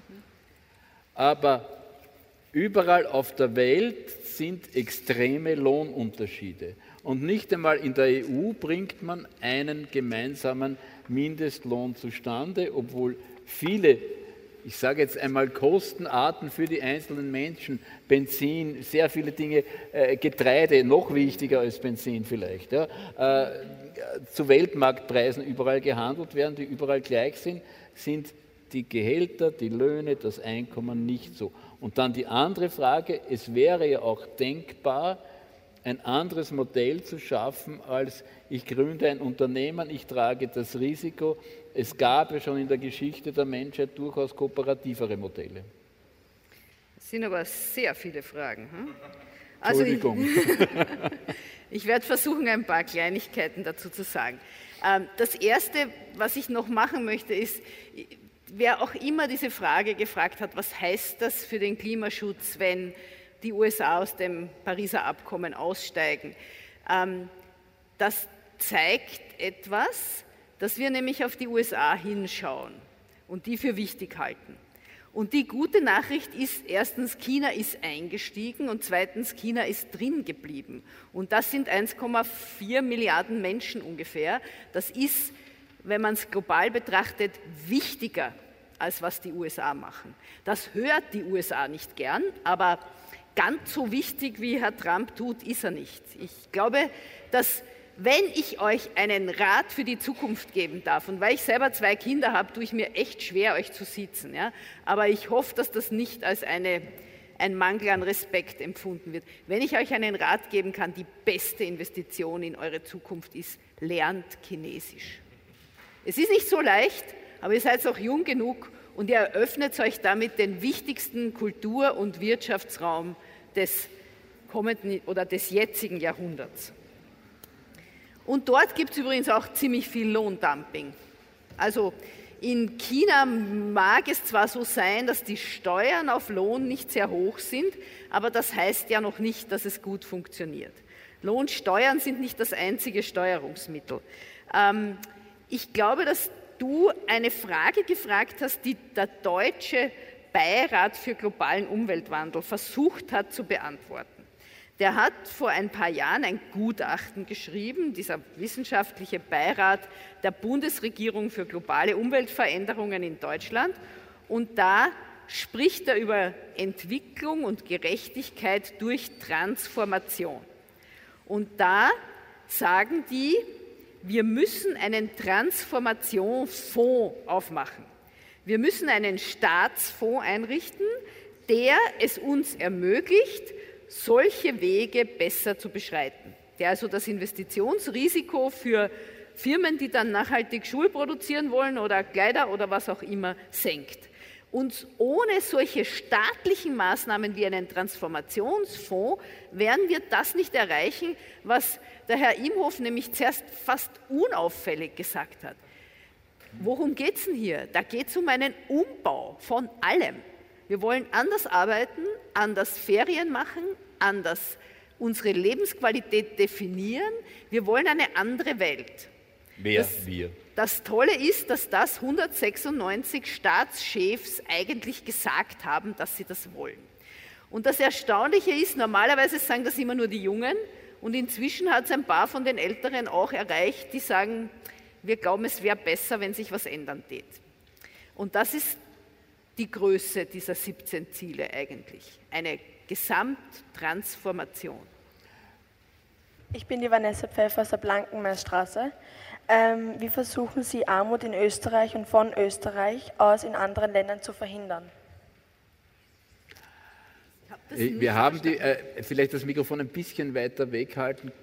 aber überall auf der Welt sind extreme Lohnunterschiede. Und nicht einmal in der E U bringt man einen gemeinsamen Mindestlohn zustande, obwohl viele, ich sage jetzt einmal, Kostenarten für die einzelnen Menschen, Benzin, sehr viele Dinge, äh, Getreide, noch wichtiger als Benzin vielleicht, ja, äh, zu Weltmarktpreisen überall gehandelt werden, die überall gleich sind, sind die Gehälter, die Löhne, das Einkommen nicht so. Und dann die andere Frage, es wäre ja auch denkbar, ein anderes Modell zu schaffen, als ich gründe ein Unternehmen, ich trage das Risiko. Es gab ja schon in der Geschichte der Menschheit durchaus kooperativere Modelle. Das sind aber sehr viele Fragen. Hm? Also Entschuldigung. Ich, ich werde versuchen, ein paar Kleinigkeiten dazu zu sagen. Das Erste, was ich noch machen möchte, ist, wer auch immer diese Frage gefragt hat, was heißt das für den Klimaschutz, wenn die U S A aus dem Pariser Abkommen aussteigen? Das zeigt etwas, dass wir nämlich auf die U S A hinschauen und die für wichtig halten. Und die gute Nachricht ist, erstens, China ist eingestiegen und zweitens, China ist drin geblieben. Und das sind eins Komma vier Milliarden Menschen ungefähr. Das ist, wenn man es global betrachtet, wichtiger, als was die U S A machen. Das hört die U S A nicht gern, aber ganz so wichtig, wie Herr Trump tut, ist er nicht. Ich glaube, dass wenn ich euch einen Rat für die Zukunft geben darf, und weil ich selber zwei Kinder habe, tue ich mir echt schwer, euch zu sitzen. Ja? Aber ich hoffe, dass das nicht als eine, ein Mangel an Respekt empfunden wird. Wenn ich euch einen Rat geben kann, die beste Investition in eure Zukunft ist, lernt Chinesisch. Es ist nicht so leicht, aber ihr seid auch jung genug und ihr eröffnet euch damit den wichtigsten Kultur- und Wirtschaftsraum des kommenden oder des jetzigen Jahrhunderts. Und dort gibt es übrigens auch ziemlich viel Lohndumping. Also in China mag es zwar so sein, dass die Steuern auf Lohn nicht sehr hoch sind, aber das heißt ja noch nicht, dass es gut funktioniert. Lohnsteuern sind nicht das einzige Steuerungsmittel. Ähm, ich glaube, dass du eine Frage gefragt hast, die der deutsche Beirat für globalen Umweltwandel versucht hat zu beantworten. der hat vor ein paar Jahren ein Gutachten geschrieben, dieser wissenschaftliche Beirat der Bundesregierung für globale Umweltveränderungen in Deutschland. Und da spricht er über Entwicklung und Gerechtigkeit durch Transformation. Und da sagen die, wir müssen einen Transformationsfonds aufmachen. Wir müssen einen Staatsfonds einrichten, der es uns ermöglicht, solche Wege besser zu beschreiten. Der also das Investitionsrisiko für Firmen, die dann nachhaltig Schuhe produzieren wollen oder Kleider oder was auch immer, senkt. Und ohne solche staatlichen Maßnahmen wie einen Transformationsfonds werden wir das nicht erreichen, was der Herr Imhof nämlich zuerst fast unauffällig gesagt hat. Worum geht es denn hier? Da geht es um einen Umbau von allem. Wir wollen anders arbeiten, anders Ferien machen, anders unsere Lebensqualität definieren. Wir wollen eine andere Welt. Wer? Das, wir. Das Tolle ist, dass das hundertsechsundneunzig Staatschefs eigentlich gesagt haben, dass sie das wollen. Und das Erstaunliche ist, normalerweise sagen das immer nur die Jungen und inzwischen hat es ein paar von den Älteren auch erreicht, die sagen, wir glauben, es wäre besser, wenn sich was ändern tät. Und das ist die Größe dieser siebzehn Ziele eigentlich, eine Gesamttransformation. Ich bin die Vanessa Pfeffer aus der Blankenmeerstraße. Ähm, wie versuchen Sie, Armut in Österreich und von Österreich aus in anderen Ländern zu verhindern? Wir haben die, äh, vielleicht das Mikrofon ein bisschen weiter weghalten.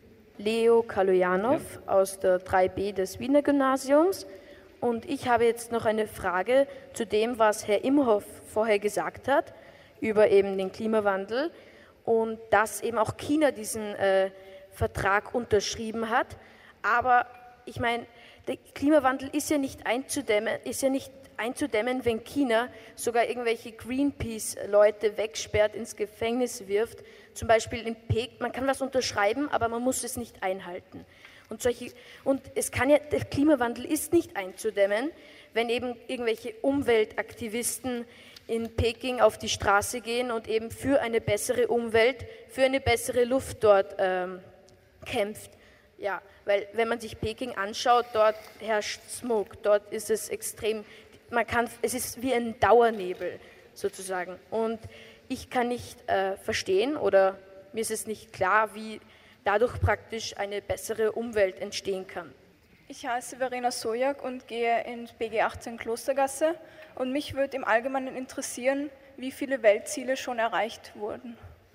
Leo Kalojanov ja. aus der drei b des Wiener Gymnasiums. Und ich habe jetzt noch eine Frage zu dem, was Herr Imhof vorher gesagt hat, über eben den Klimawandel und dass eben auch China diesen äh, Vertrag unterschrieben hat. Aber ich meine, der Klimawandel ist ja nicht einzudämmen, ist ja nicht einzudämmen, wenn China sogar irgendwelche Greenpeace-Leute wegsperrt, ins Gefängnis wirft. Zum Beispiel in Peking, man kann was unterschreiben, aber man muss es nicht einhalten. Und, solche, und es kann ja, der Klimawandel ist nicht einzudämmen, wenn eben irgendwelche Umweltaktivisten in Peking auf die Straße gehen und eben für eine bessere Umwelt, für eine bessere Luft dort ähm, kämpft. Ja, weil wenn man sich Peking anschaut, dort herrscht Smog, dort ist es extrem, man kann, es ist wie ein Dauernebel sozusagen. Und ich kann nicht äh, verstehen oder mir ist es nicht klar, wie dadurch praktisch eine bessere Umwelt entstehen kann. Ich heiße Verena Sojak und gehe ins B G achtzehn Klostergasse und mich würde im Allgemeinen interessieren, wie viele Weltziele schon erreicht wurden.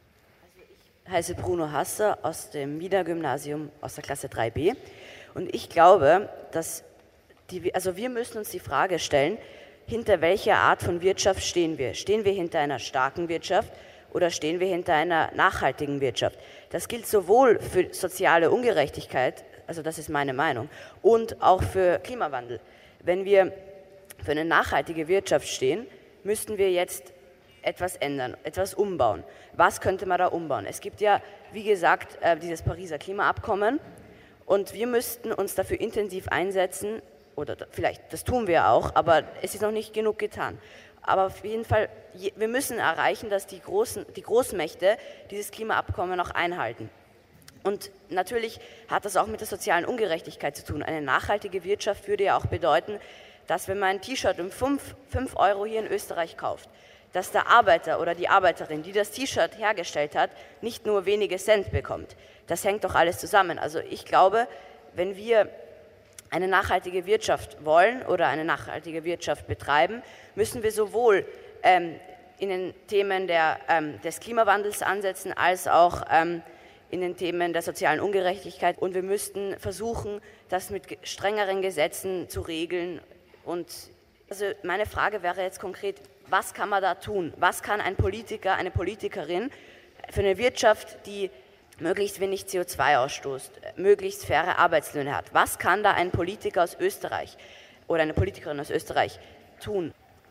Ich heiße Bruno Hasser aus dem Wiener Gymnasium aus der Klasse drei b und ich glaube, dass die, also wir müssen uns die Frage stellen, hinter welcher Art von Wirtschaft stehen wir? Stehen wir hinter einer starken Wirtschaft oder stehen wir hinter einer nachhaltigen Wirtschaft? Das gilt sowohl für soziale Ungerechtigkeit, also das ist meine Meinung, und auch für Klimawandel. Wenn wir für eine nachhaltige Wirtschaft stehen, müssten wir jetzt etwas ändern, etwas umbauen. Was könnte man da umbauen? Es gibt ja, wie gesagt, dieses Pariser Klimaabkommen und wir müssten uns dafür intensiv einsetzen, oder vielleicht, das tun wir auch, aber es ist noch nicht genug getan. Aber auf jeden Fall, wir müssen erreichen, dass die, großen, die Großmächte dieses Klimaabkommen auch einhalten. Und natürlich hat das auch mit der sozialen Ungerechtigkeit zu tun. Eine nachhaltige Wirtschaft würde ja auch bedeuten, dass wenn man ein T-Shirt um fünf Euro hier in Österreich kauft, dass der Arbeiter oder die Arbeiterin, die das T-Shirt hergestellt hat, nicht nur wenige Cent bekommt. Das hängt doch alles zusammen. Also ich glaube, wenn wir eine nachhaltige Wirtschaft wollen oder eine nachhaltige Wirtschaft betreiben, müssen wir sowohl ähm, in den Themen der, ähm, des Klimawandels ansetzen, als auch ähm, in den Themen der sozialen Ungerechtigkeit. Und wir müssten versuchen, das mit strengeren Gesetzen zu regeln. Und also meine Frage wäre jetzt konkret, was kann man da tun? Was kann ein Politiker, eine Politikerin für eine Wirtschaft, die möglichst wenig C O zwei ausstoßt, möglichst faire Arbeitslöhne hat? Was kann da ein Politiker aus Österreich oder eine Politikerin aus Österreich tun?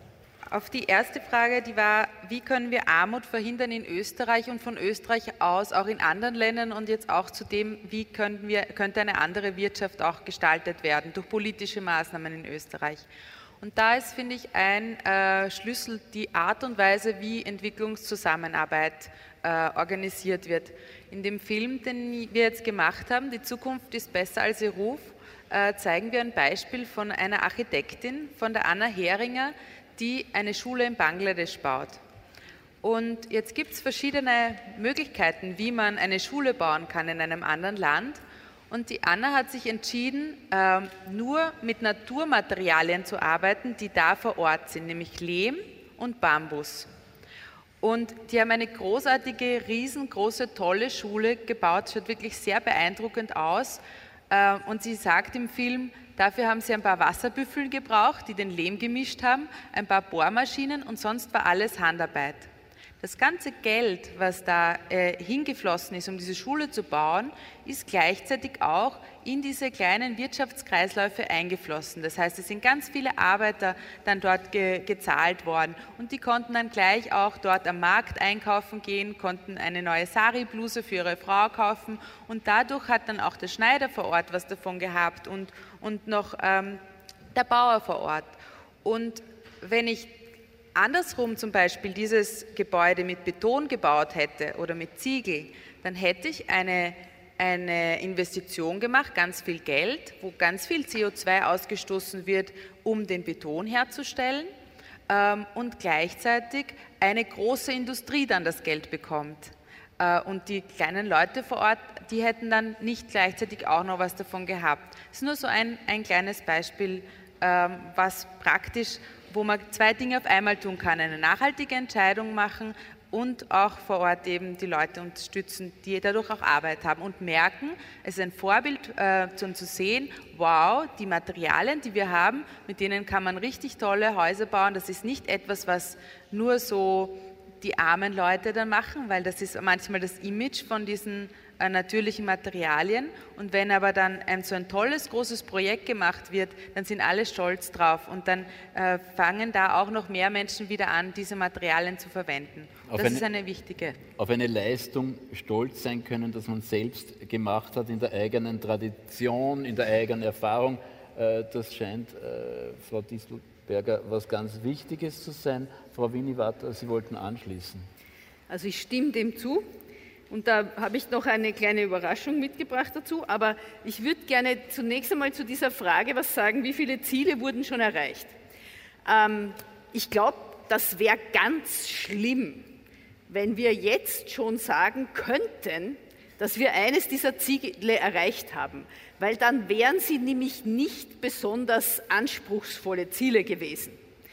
Auf die erste Frage, die war, wie können wir Armut verhindern in Österreich und von Österreich aus auch in anderen Ländern und jetzt auch zu dem, wie können wir, könnte eine andere Wirtschaft auch gestaltet werden durch politische Maßnahmen in Österreich. Und da ist, finde ich, ein äh, Schlüssel die Art und Weise, wie Entwicklungszusammenarbeit äh, organisiert wird. In dem Film, den wir jetzt gemacht haben, Die Zukunft ist besser als ihr Ruf, äh, zeigen wir ein Beispiel von einer Architektin, von der Anna Heringer, die eine Schule in Bangladesch baut. Und jetzt gibt es verschiedene Möglichkeiten, wie man eine Schule bauen kann in einem anderen Land. Und die Anna hat sich entschieden, äh, nur mit Naturmaterialien zu arbeiten, die da vor Ort sind, nämlich Lehm und Bambus. Und die haben eine großartige, riesengroße, tolle Schule gebaut, schaut wirklich sehr beeindruckend aus. Äh, und sie sagt im Film, dafür haben sie ein paar Wasserbüffel gebraucht, die den Lehm gemischt haben, ein paar Bohrmaschinen und sonst war alles Handarbeit. Das ganze Geld, was da äh, hingeflossen ist, um diese Schule zu bauen, ist gleichzeitig auch in diese kleinen Wirtschaftskreisläufe eingeflossen. Das heißt, es sind ganz viele Arbeiter dann dort ge gezahlt worden und die konnten dann gleich auch dort am Markt einkaufen gehen, konnten eine neue Sari-Bluse für ihre Frau kaufen und dadurch hat dann auch der Schneider vor Ort was davon gehabt und, und noch ähm, der Bauer vor Ort. Und wenn ich andersrum zum Beispiel dieses Gebäude mit Beton gebaut hätte oder mit Ziegel, dann hätte ich eine, eine Investition gemacht, ganz viel Geld, wo ganz viel C O zwei ausgestoßen wird, um den Beton herzustellen ähm, und gleichzeitig eine große Industrie dann das Geld bekommt. Äh, und die kleinen Leute vor Ort, die hätten dann nicht gleichzeitig auch noch was davon gehabt. Das ist nur so ein, ein kleines Beispiel, ähm, was praktisch wo man zwei Dinge auf einmal tun kann, eine nachhaltige Entscheidung machen und auch vor Ort eben die Leute unterstützen, die dadurch auch Arbeit haben und merken, es ist ein Vorbild, äh, um zu sehen, wow, die Materialien, die wir haben, mit denen kann man richtig tolle Häuser bauen. Das ist nicht etwas, was nur so die armen Leute dann machen, weil das ist manchmal das Image von diesen äh, natürlichen Materialien. Und wenn aber dann ein, so ein tolles, großes Projekt gemacht wird, dann sind alle stolz drauf und dann äh, fangen da auch noch mehr Menschen wieder an, diese Materialien zu verwenden. Das eine, ist eine wichtige. Auf eine Leistung stolz sein können, dass man selbst gemacht hat, in der eigenen Tradition, in der eigenen Erfahrung. Äh, das scheint, äh, Frau Distelberger, was ganz Wichtiges zu sein. Frau Winivater, Sie wollten anschließen. Also ich stimme dem zu und da habe ich noch eine kleine Überraschung mitgebracht dazu, aber ich würde gerne zunächst einmal zu dieser Frage was sagen, wie viele Ziele wurden schon erreicht. Ähm, ich glaube, das wäre ganz schlimm, wenn wir jetzt schon sagen könnten, dass wir eines dieser Ziele erreicht haben, weil dann wären sie nämlich nicht besonders anspruchsvolle Ziele gewesen.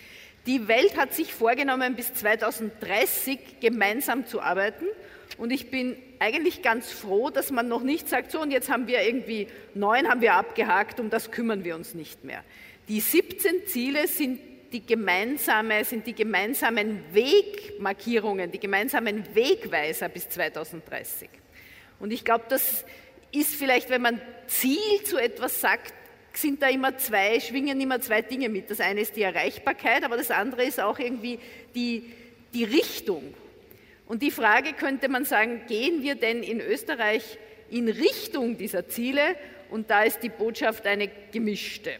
Die Welt hat sich vorgenommen, bis zweitausenddreißig gemeinsam zu arbeiten und ich bin eigentlich ganz froh, dass man noch nicht sagt, so und jetzt haben wir irgendwie neun haben wir abgehakt, um das kümmern wir uns nicht mehr. Die siebzehn Ziele sind die, gemeinsame, sind die gemeinsamen Wegmarkierungen, die gemeinsamen Wegweiser bis zweitausenddreißig. Und ich glaube, das ist vielleicht, wenn man Ziel zu etwas sagt, sind da immer zwei, schwingen immer zwei Dinge mit. Das eine ist die Erreichbarkeit, aber das andere ist auch irgendwie die, die Richtung. Und die Frage könnte man sagen, gehen wir denn in Österreich in Richtung dieser Ziele? Und da ist die Botschaft eine gemischte.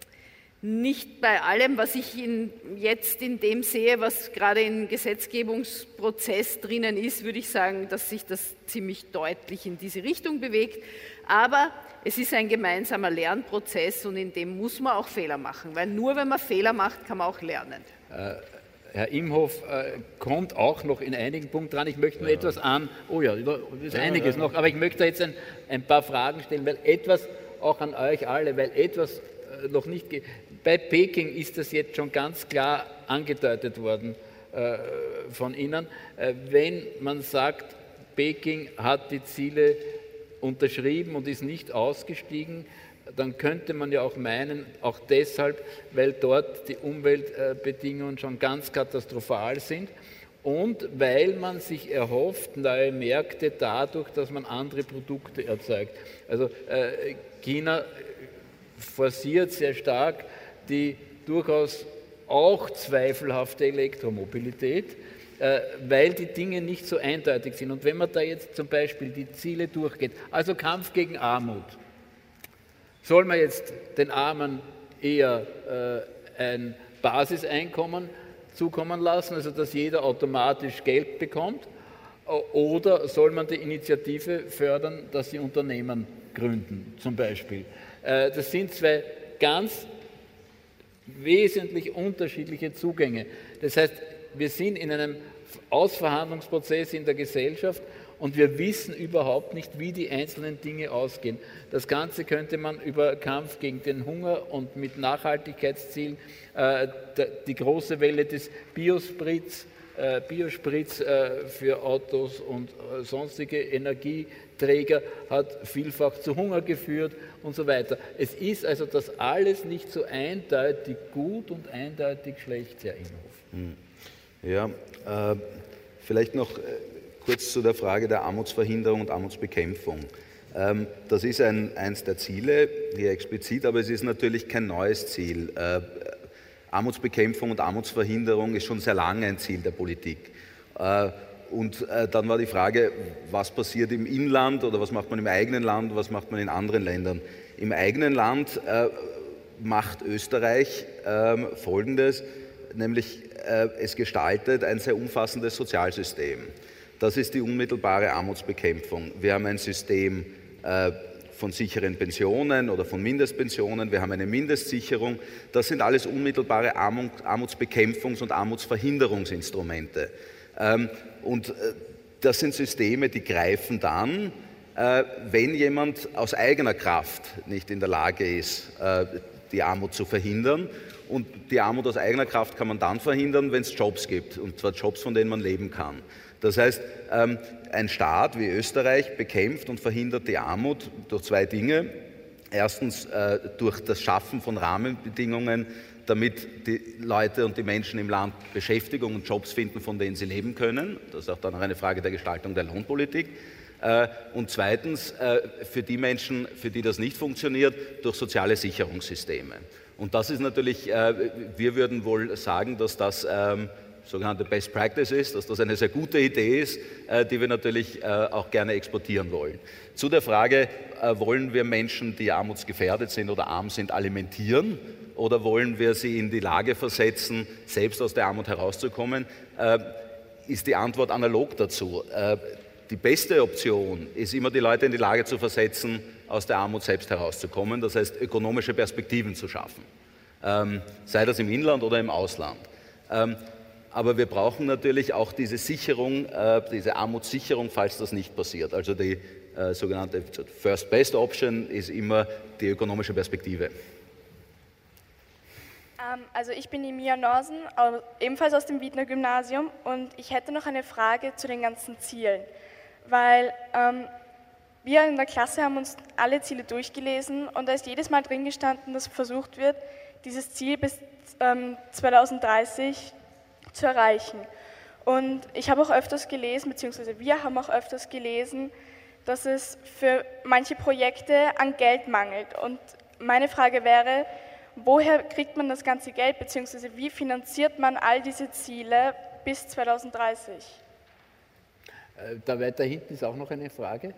Nicht bei allem, was ich in, jetzt in dem sehe, was gerade im Gesetzgebungsprozess drinnen ist, würde ich sagen, dass sich das ziemlich deutlich in diese Richtung bewegt. Aber es ist ein gemeinsamer Lernprozess und in dem muss man auch Fehler machen, weil nur wenn man Fehler macht, kann man auch lernen. Äh, Herr Imhoff äh, kommt auch noch in einigen Punkten dran. Ich möchte nur ja. etwas an, oh ja, das ist ja, einiges ja. noch, aber ich möchte jetzt ein, ein paar Fragen stellen, weil etwas auch an euch alle, weil etwas äh, noch nicht geht. Bei Peking ist das jetzt schon ganz klar angedeutet worden äh, von Ihnen. Äh, wenn man sagt, Peking hat die Ziele unterschrieben und ist nicht ausgestiegen, dann könnte man ja auch meinen, auch deshalb, weil dort die Umweltbedingungen schon ganz katastrophal sind und weil man sich erhofft, neue Märkte dadurch, dass man andere Produkte erzeugt. Also äh, China forciert sehr stark die durchaus auch zweifelhafte Elektromobilität, weil die Dinge nicht so eindeutig sind. Und wenn man da jetzt zum Beispiel die Ziele durchgeht, also Kampf gegen Armut, soll man jetzt den Armen eher äh, ein Basiseinkommen zukommen lassen, also dass jeder automatisch Geld bekommt, Oder soll man die Initiative fördern, dass sie Unternehmen gründen, zum Beispiel? Das sind zwei ganz wesentlich unterschiedliche Zugänge. Das heißt, wir sind in einem Ausverhandlungsprozess in der Gesellschaft und wir wissen überhaupt nicht, wie die einzelnen Dinge ausgehen. Das Ganze könnte man über Kampf gegen den Hunger und mit Nachhaltigkeitszielen, äh, die große Welle des Biosprits, äh, Biospritz äh, für Autos und äh, sonstige Energieträger hat vielfach zu Hunger geführt und so weiter. Es ist also das alles nicht so eindeutig gut und eindeutig schlecht, Herr Inhof. Ja, äh, vielleicht noch kurz zu der Frage der Armutsverhinderung und Armutsbekämpfung. Ähm, das ist ein, eins der Ziele, hier explizit, aber es ist natürlich kein neues Ziel. Äh, Armutsbekämpfung und Armutsverhinderung ist schon sehr lange ein Ziel der Politik. Äh, und äh, dann war die Frage, was passiert im Inland oder was macht man im eigenen Land, was macht man in anderen Ländern. Im eigenen Land äh, macht Österreich äh, Folgendes, nämlich äh, es gestaltet ein sehr umfassendes Sozialsystem. Das ist die unmittelbare Armutsbekämpfung. Wir haben ein System äh, von sicheren Pensionen oder von Mindestpensionen, wir haben eine Mindestsicherung. Das sind alles unmittelbare Armut, Armutsbekämpfungs- und Armutsverhinderungsinstrumente. Ähm, und äh, das sind Systeme, die greifen dann, äh, wenn jemand aus eigener Kraft nicht in der Lage ist, äh, die Armut zu verhindern. Und die Armut aus eigener Kraft kann man dann verhindern, wenn es Jobs gibt, und zwar Jobs, von denen man leben kann. Das heißt, ein Staat wie Österreich bekämpft und verhindert die Armut durch zwei Dinge. Erstens durch das Schaffen von Rahmenbedingungen, damit die Leute und die Menschen im Land Beschäftigung und Jobs finden, von denen sie leben können. Das ist auch dann eine Frage der Gestaltung der Lohnpolitik. Und zweitens für die Menschen, für die das nicht funktioniert, durch soziale Sicherungssysteme. Und das ist natürlich, wir würden wohl sagen, dass das sogenannte Best Practice ist, dass das eine sehr gute Idee ist, die wir natürlich auch gerne exportieren wollen. Zu der Frage, wollen wir Menschen, die armutsgefährdet sind oder arm sind, alimentieren oder wollen wir sie in die Lage versetzen, selbst aus der Armut herauszukommen, ist die Antwort analog dazu. Die beste Option ist immer, die Leute in die Lage zu versetzen, aus der Armut selbst herauszukommen, das heißt ökonomische Perspektiven zu schaffen, sei das im Inland oder im Ausland. Aber wir brauchen natürlich auch diese Sicherung, äh, diese Armutssicherung, falls das nicht passiert. Also die äh, sogenannte First Best Option ist immer die ökonomische Perspektive. Ähm, also ich bin die Mia Norsen, ebenfalls aus dem Wiedner Gymnasium, und ich hätte noch eine Frage zu den ganzen Zielen. Weil ähm, wir in der Klasse haben uns alle Ziele durchgelesen und da ist jedes Mal drin gestanden, dass versucht wird, dieses Ziel bis ähm, zweitausenddreißig zu erreichen. Und ich habe auch öfters gelesen, beziehungsweise wir haben auch öfters gelesen, dass es für manche Projekte an Geld mangelt. Und meine Frage wäre, woher kriegt man das ganze Geld, beziehungsweise wie finanziert man all diese Ziele bis zweitausenddreißig? Da weiter hinten ist auch noch eine Frage.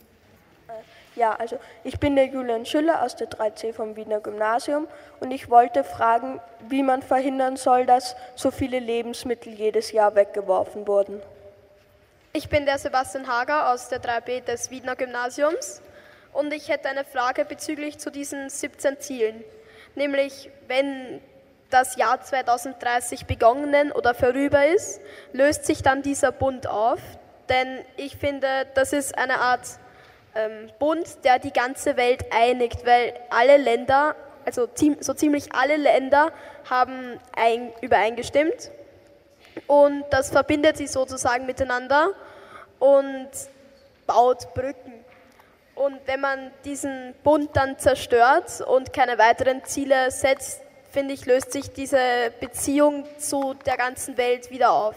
Ja, also ich bin der Julian Schüller aus der drei C vom Wiedner Gymnasium und ich wollte fragen, wie man verhindern soll, dass so viele Lebensmittel jedes Jahr weggeworfen wurden. Ich bin der Sebastian Hager aus der drei B des Wiedner Gymnasiums und ich hätte eine Frage bezüglich zu diesen siebzehn Zielen. Nämlich, wenn das Jahr zweitausenddreißig begonnen oder vorüber ist, löst sich dann dieser Bund auf? Denn ich finde, das ist eine Art ähm, Bund, der die ganze Welt einigt, weil alle Länder, also so ziemlich alle Länder haben ein, übereingestimmt und das verbindet sie sozusagen miteinander und baut Brücken. Und wenn man diesen Bund dann zerstört und keine weiteren Ziele setzt, finde ich, löst sich diese Beziehung zu der ganzen Welt wieder auf.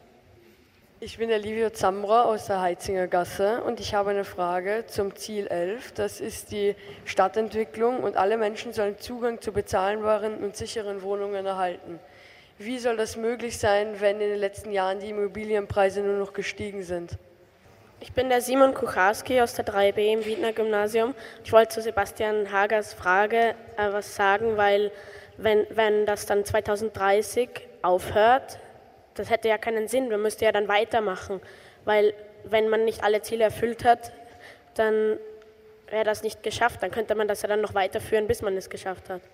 Ich bin der Livio Zambra aus der Heizinger Gasse und ich habe eine Frage zum Ziel elf. Das ist die Stadtentwicklung und alle Menschen sollen Zugang zu bezahlbaren und sicheren Wohnungen erhalten. Wie soll das möglich sein, wenn in den letzten Jahren die Immobilienpreise nur noch gestiegen sind? Ich bin der Simon Kucharski aus der drei B im Wiedner Gymnasium. Ich wollte zu Sebastian Hagers Frage äh, was sagen, weil wenn, wenn das dann zweitausenddreißig aufhört, das hätte ja keinen Sinn, man müsste ja dann weitermachen. weil wenn man nicht alle Ziele erfüllt hat, dann wäre das nicht geschafft. Dann könnte man das ja dann noch weiterführen, bis man es geschafft hat.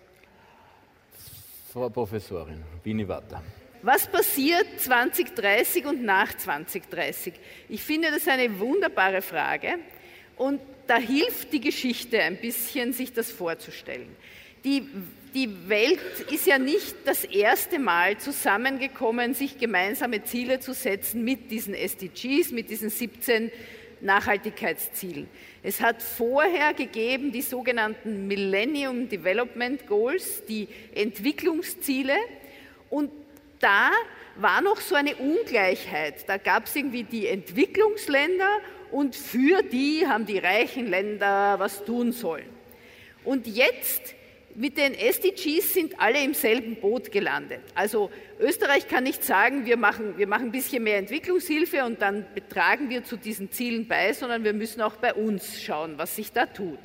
Frau Professorin, Winnie Watter. Was passiert zwanzig dreißig und nach zwanzig dreißig? Ich finde das eine wunderbare Frage und da hilft die Geschichte ein bisschen, sich das vorzustellen. Die, die Welt ist ja nicht das erste Mal zusammengekommen, sich gemeinsame Ziele zu setzen mit diesen S D Gs, mit diesen siebzehn Nachhaltigkeitszielen. Es hat vorher gegeben die sogenannten Millennium Development Goals, die Entwicklungsziele, und da war noch so eine Ungleichheit. Da gab es irgendwie die Entwicklungsländer und für die haben die reichen Länder was tun sollen. Und jetzt mit den S D Gs sind alle im selben Boot gelandet. Also Österreich kann nicht sagen, wir machen, wir machen ein bisschen mehr Entwicklungshilfe und dann betragen wir zu diesen Zielen bei, sondern wir müssen auch bei uns schauen, was sich da tut.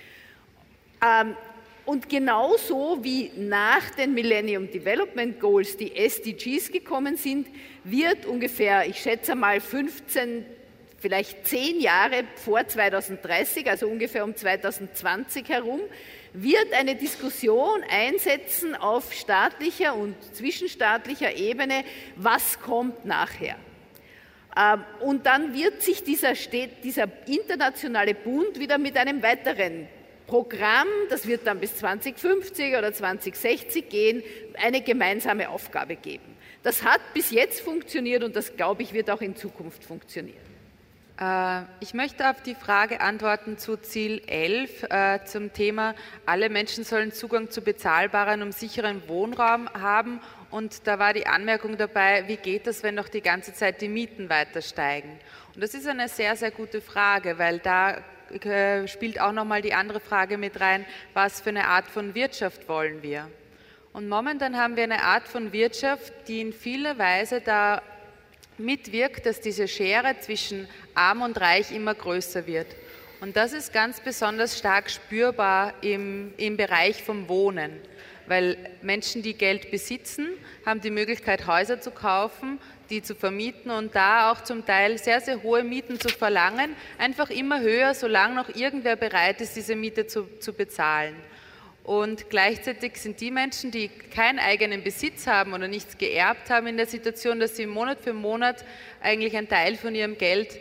Ähm, und genauso wie nach den Millennium Development Goals die S D Gs gekommen sind, wird ungefähr, ich schätze mal fünfzehn, vielleicht zehn Jahre vor zweitausenddreißig, also ungefähr um zweitausendzwanzig herum, wird eine Diskussion einsetzen auf staatlicher und zwischenstaatlicher Ebene, was kommt nachher. Und dann wird sich dieser, dieser internationale Bund wieder mit einem weiteren Programm, das wird dann bis zweitausendfünfzig oder zweitausendsechzig gehen, eine gemeinsame Aufgabe geben. Das hat bis jetzt funktioniert und das, glaube ich, wird auch in Zukunft funktionieren. Ich möchte auf die Frage antworten zu Ziel elf äh, zum Thema, alle Menschen sollen Zugang zu bezahlbaren und sicheren Wohnraum haben. Und da war die Anmerkung dabei, wie geht das, wenn noch die ganze Zeit die Mieten weiter steigen? Und das ist eine sehr, sehr gute Frage, weil da äh, spielt auch nochmal die andere Frage mit rein, was für eine Art von Wirtschaft wollen wir? Und momentan haben wir eine Art von Wirtschaft, die in vieler Weise da mitwirkt, dass diese Schere zwischen Arm und Reich immer größer wird. Und das ist ganz besonders stark spürbar im, im Bereich vom Wohnen, weil Menschen, die Geld besitzen, haben die Möglichkeit, Häuser zu kaufen, die zu vermieten und da auch zum Teil sehr, sehr hohe Mieten zu verlangen, einfach immer höher, solange noch irgendwer bereit ist, diese Miete zu, zu bezahlen. Und gleichzeitig sind die Menschen, die keinen eigenen Besitz haben oder nichts geerbt haben, in der Situation, dass sie Monat für Monat eigentlich einen Teil von ihrem Geld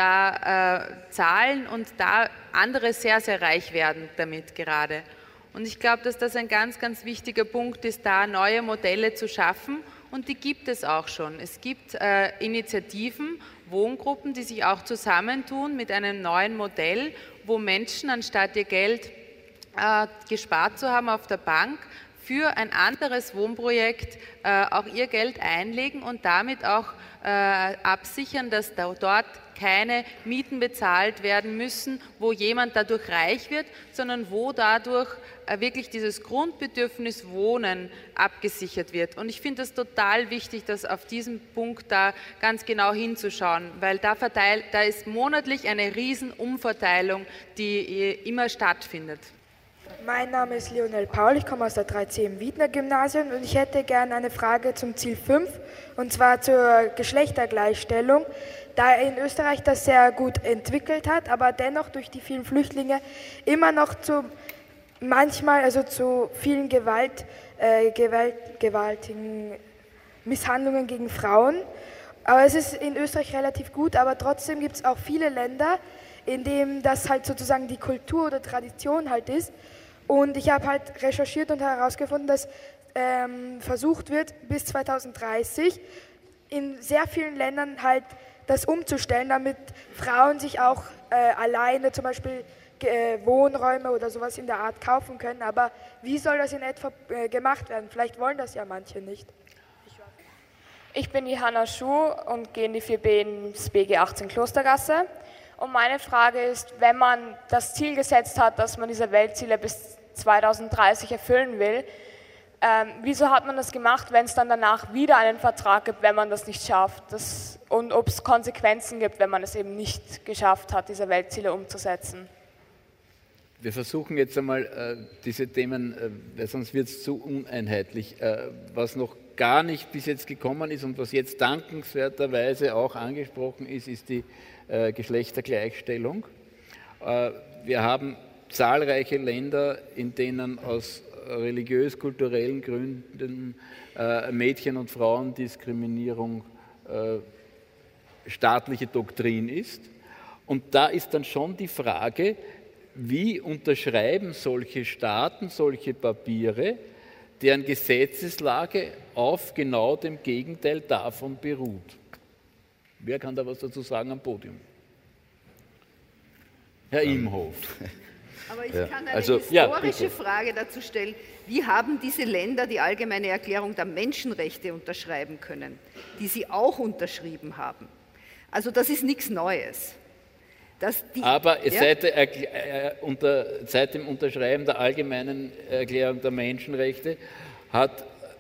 da äh, zahlen und da andere sehr, sehr reich werden damit gerade. Und ich glaube, dass das ein ganz, ganz wichtiger Punkt ist, da neue Modelle zu schaffen, und die gibt es auch schon. Es gibt äh, Initiativen, Wohngruppen, die sich auch zusammentun mit einem neuen Modell, wo Menschen anstatt ihr Geld Äh, gespart zu haben auf der Bank, für ein anderes Wohnprojekt äh, auch ihr Geld einlegen und damit auch äh, absichern, dass da, dort keine Mieten bezahlt werden müssen, wo jemand dadurch reich wird, sondern wo dadurch äh, wirklich dieses Grundbedürfnis Wohnen abgesichert wird. Und ich finde es total wichtig, dass auf diesen Punkt da ganz genau hinzuschauen, weil da, verteilt, da ist monatlich eine Riesenumverteilung, die immer stattfindet. Mein Name ist Lionel Paul, ich komme aus der drei C im Wiedner Gymnasium und ich hätte gerne eine Frage zum Ziel fünf, und zwar zur Geschlechtergleichstellung. Da in Österreich das sehr gut entwickelt hat, aber dennoch durch die vielen Flüchtlinge immer noch zu manchmal, also zu vielen Gewalt, äh, Gewalt, gewaltigen Misshandlungen gegen Frauen. Aber es ist in Österreich relativ gut, aber trotzdem gibt es auch viele Länder, in denen das halt sozusagen die Kultur oder Tradition halt ist. Und ich habe halt recherchiert und herausgefunden, dass ähm, versucht wird, bis zweitausenddreißig in sehr vielen Ländern halt das umzustellen, damit Frauen sich auch äh, alleine zum Beispiel äh, Wohnräume oder sowas in der Art kaufen können. Aber wie soll das in etwa äh, gemacht werden? Vielleicht wollen das ja manche nicht. Ich bin die Hanna Schuh und gehe in die vier B ins B G achtzehn Klostergasse. Und meine Frage ist, wenn man das Ziel gesetzt hat, dass man diese Weltziele bis zweitausenddreißig erfüllen will, ähm, wieso hat man das gemacht, wenn es dann danach wieder einen Vertrag gibt, wenn man das nicht schafft? Das, und ob es Konsequenzen gibt, wenn man es eben nicht geschafft hat, diese Weltziele umzusetzen? wir versuchen jetzt einmal äh, diese Themen, äh, weil sonst wird es zu uneinheitlich. Äh, was noch gar nicht bis jetzt gekommen ist und was jetzt dankenswerterweise auch angesprochen ist, ist die äh, Geschlechtergleichstellung. Äh, wir haben zahlreiche Länder, in denen aus religiös-kulturellen Gründen äh, Mädchen- und Frauendiskriminierung äh, staatliche Doktrin ist. Und da ist dann schon die Frage, wie unterschreiben solche Staaten solche Papiere, deren Gesetzeslage auf genau dem Gegenteil davon beruht. Wer kann da was dazu sagen am Podium? Herr Imhof. Aber ich ja. kann eine also, historische ja, Frage dazu stellen. Wie haben diese Länder die Allgemeine Erklärung der Menschenrechte unterschreiben können, die sie auch unterschrieben haben? Also das ist nichts Neues. Dass die, Aber ja? seit, der, äh, unter, seit dem Unterschreiben der Allgemeinen Erklärung der Menschenrechte hat,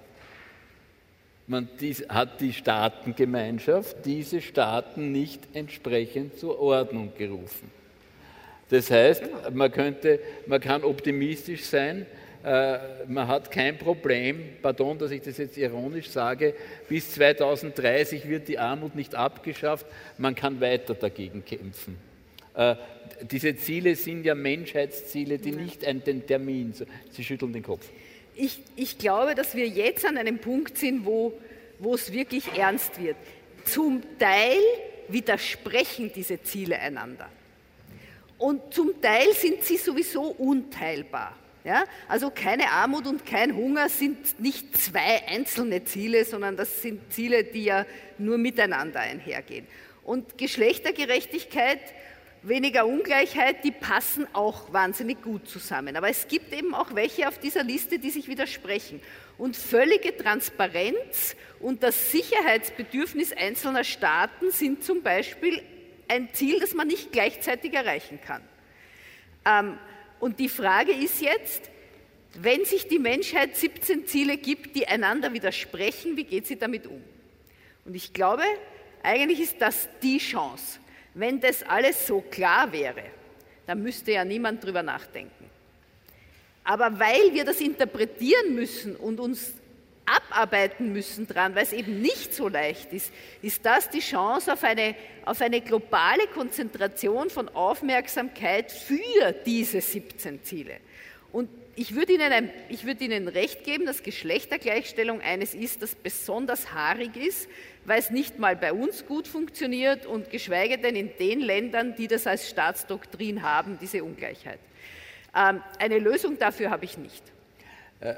man dies, hat die Staatengemeinschaft diese Staaten nicht entsprechend zur Ordnung gerufen. Das heißt, man, könnte, man kann optimistisch sein, äh, man hat kein Problem, pardon, dass ich das jetzt ironisch sage, bis zweitausenddreißig wird die Armut nicht abgeschafft, man kann weiter dagegen kämpfen. Äh, diese Ziele sind ja Menschheitsziele, die nicht einen den Termin, Sie schütteln den Kopf. Ich, ich glaube, dass wir jetzt an einem Punkt sind, wo, wo es wirklich ernst wird. Zum Teil widersprechen diese Ziele einander. Und zum Teil sind sie sowieso unteilbar. Ja? Also keine Armut und kein Hunger sind nicht zwei einzelne Ziele, sondern das sind Ziele, die ja nur miteinander einhergehen. Und Geschlechtergerechtigkeit, weniger Ungleichheit, die passen auch wahnsinnig gut zusammen. Aber es gibt eben auch welche auf dieser Liste, die sich widersprechen. Und völlige Transparenz und das Sicherheitsbedürfnis einzelner Staaten sind zum Beispiel ein Ziel, das man nicht gleichzeitig erreichen kann. Ähm, und die Frage ist jetzt, wenn sich die Menschheit siebzehn Ziele gibt, die einander widersprechen, wie geht sie damit um? Und ich glaube, eigentlich ist das die Chance. Wenn das alles so klar wäre, dann müsste ja niemand drüber nachdenken. Aber weil wir das interpretieren müssen und uns abarbeiten müssen dran, weil es eben nicht so leicht ist, ist das die Chance auf eine, auf eine globale Konzentration von Aufmerksamkeit für diese siebzehn Ziele. Und ich würde Ihnen, ein, ich würde Ihnen recht geben, dass Geschlechtergleichstellung eines ist, das besonders haarig ist, weil es nicht mal bei uns gut funktioniert und geschweige denn in den Ländern, die das als Staatsdoktrin haben, diese Ungleichheit. Ähm, eine Lösung dafür habe ich nicht. Äh.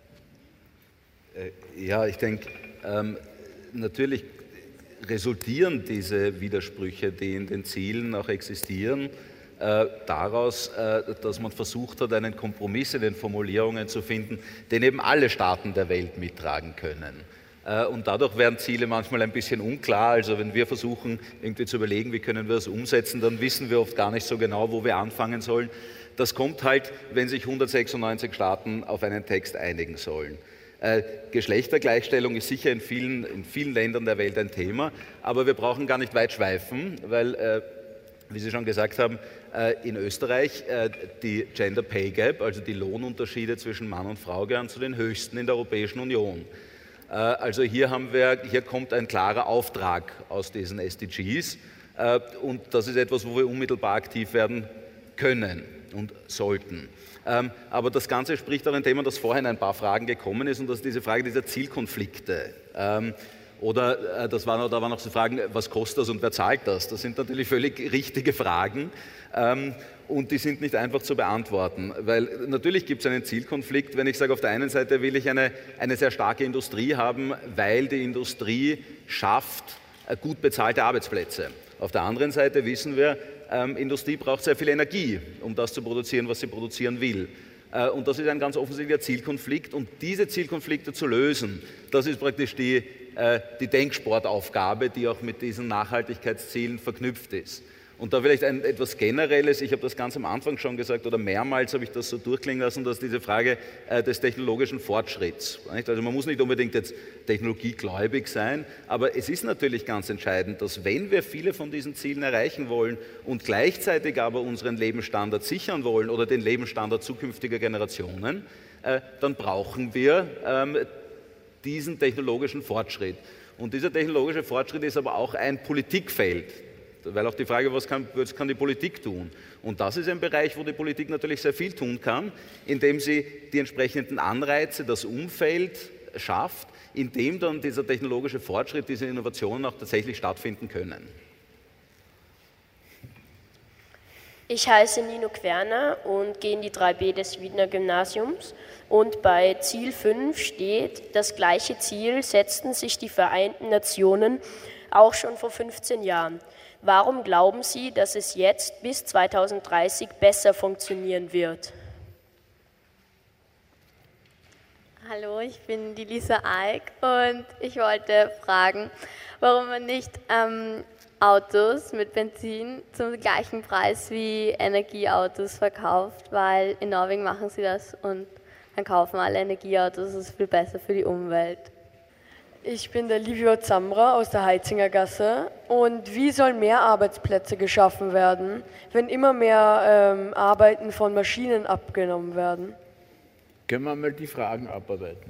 Ja, ich denke, ähm, natürlich resultieren diese Widersprüche, die in den Zielen auch existieren, äh, daraus, äh, dass man versucht hat, einen Kompromiss in den Formulierungen zu finden, den eben alle Staaten der Welt mittragen können. Äh, und dadurch werden Ziele manchmal ein bisschen unklar. Also wenn wir versuchen, irgendwie zu überlegen, wie können wir das umsetzen, dann wissen wir oft gar nicht so genau, wo wir anfangen sollen. Das kommt halt, wenn sich hundertsechsundneunzig Staaten auf einen Text einigen sollen. Äh, Geschlechtergleichstellung ist sicher in vielen, in vielen Ländern der Welt ein Thema, aber wir brauchen gar nicht weit schweifen, weil, äh, wie Sie schon gesagt haben, äh, in Österreich äh, die Gender Pay Gap, also die Lohnunterschiede zwischen Mann und Frau, gehören zu den höchsten in der Europäischen Union. Äh, also hier, haben wir, hier kommt ein klarer Auftrag aus diesen S D Gs äh, und das ist etwas, wo wir unmittelbar aktiv werden können und sollten. Ähm, aber das Ganze spricht auch ein Thema, das vorhin ein paar Fragen gekommen ist, und das ist diese Frage dieser Zielkonflikte. Ähm, oder äh, das war noch, da waren noch so Fragen, was kostet das und wer zahlt das? Das sind natürlich völlig richtige Fragen ähm, und die sind nicht einfach zu beantworten, weil natürlich gibt es einen Zielkonflikt, wenn ich sage, auf der einen Seite will ich eine, eine sehr starke Industrie haben, weil die Industrie schafft äh, gut bezahlte Arbeitsplätze. Auf der anderen Seite wissen wir, Ähm, Industrie braucht sehr viel Energie, um das zu produzieren, was sie produzieren will. Äh, und das ist ein ganz offensichtlicher Zielkonflikt. Und diese Zielkonflikte zu lösen, das ist praktisch die, äh, die Denksportaufgabe, die auch mit diesen Nachhaltigkeitszielen verknüpft ist. Und da vielleicht ein, etwas Generelles, ich habe das ganz am Anfang schon gesagt oder mehrmals habe ich das so durchklingen lassen, dass diese Frage äh, des technologischen Fortschritts, nicht? Also man muss nicht unbedingt jetzt technologiegläubig sein, aber es ist natürlich ganz entscheidend, dass wenn wir viele von diesen Zielen erreichen wollen und gleichzeitig aber unseren Lebensstandard sichern wollen oder den Lebensstandard zukünftiger Generationen, äh, dann brauchen wir ähm, diesen technologischen Fortschritt. Und dieser technologische Fortschritt ist aber auch ein Politikfeld. Weil auch die Frage, was kann, was kann die Politik tun? Und das ist ein Bereich, wo die Politik natürlich sehr viel tun kann, indem sie die entsprechenden Anreize, das Umfeld schafft, in dem dann dieser technologische Fortschritt, diese Innovationen auch tatsächlich stattfinden können. Ich heiße Nino Querner und gehe in die drei B des Wiedner Gymnasiums. Und bei Ziel fünf steht, das gleiche Ziel setzten sich die Vereinten Nationen auch schon vor fünfzehn Jahren. Warum glauben Sie, dass es jetzt bis zweitausenddreißig besser funktionieren wird? Hallo, ich bin die Lisa Eick und ich wollte fragen, warum man nicht ähm, Autos mit Benzin zum gleichen Preis wie Energieautos verkauft, weil in Norwegen machen sie das und dann kaufen alle Energieautos, das ist viel besser für die Umwelt. Ich bin der Livio Zambra aus der Heizinger Gasse. Und wie sollen mehr Arbeitsplätze geschaffen werden, wenn immer mehr ähm, Arbeiten von Maschinen abgenommen werden? Können wir mal die Fragen abarbeiten?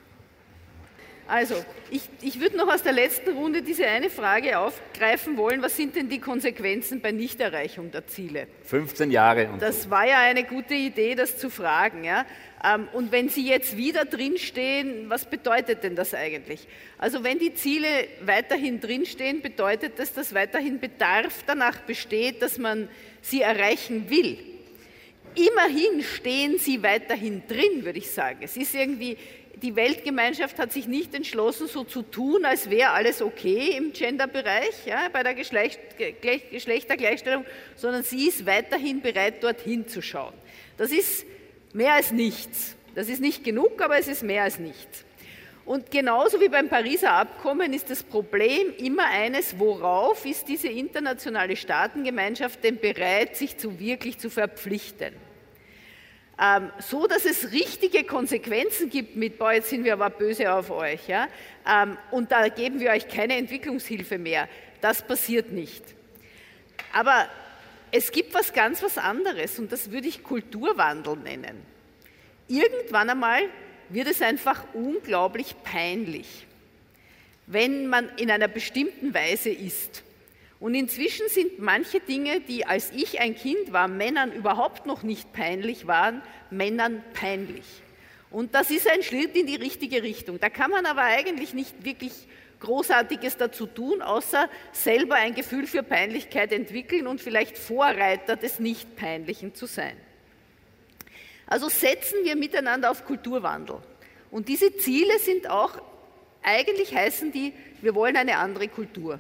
Also, ich, ich würde noch aus der letzten Runde diese eine Frage aufgreifen wollen. Was sind denn die Konsequenzen bei Nichterreichung der Ziele? fünfzehn Jahre. Und das war ja eine gute Idee, das zu fragen. Ja? Und wenn Sie jetzt wieder drinstehen, was bedeutet denn das eigentlich? Also wenn die Ziele weiterhin drinstehen, bedeutet das, dass weiterhin Bedarf danach besteht, dass man sie erreichen will. Immerhin stehen sie weiterhin drin, würde ich sagen. Es ist irgendwie... Die Weltgemeinschaft hat sich nicht entschlossen, so zu tun, als wäre alles okay im Gender-Bereich, ja, bei der Geschlecht, Geschlechtergleichstellung, sondern sie ist weiterhin bereit, dorthin zu schauen. Das ist mehr als nichts. Das ist nicht genug, aber es ist mehr als nichts. Und genauso wie beim Pariser Abkommen ist das Problem immer eines, worauf ist diese internationale Staatengemeinschaft denn bereit, sich zu wirklich zu verpflichten? Ähm, so, dass es richtige Konsequenzen gibt mit, boah, jetzt sind wir aber böse auf euch, ja? ähm, und da geben wir euch keine Entwicklungshilfe mehr. Das passiert nicht. Aber es gibt was ganz was anderes und das würde ich Kulturwandel nennen. Irgendwann einmal wird es einfach unglaublich peinlich, wenn man in einer bestimmten Weise ist. Und inzwischen sind manche Dinge, die als ich ein Kind war, Männern überhaupt noch nicht peinlich waren, Männern peinlich. Und das ist ein Schritt in die richtige Richtung. Da kann man aber eigentlich nicht wirklich Großartiges dazu tun, außer selber ein Gefühl für Peinlichkeit entwickeln und vielleicht Vorreiter des Nicht-Peinlichen zu sein. Also setzen wir miteinander auf Kulturwandel. Und diese Ziele sind auch, eigentlich heißen die, wir wollen eine andere Kultur.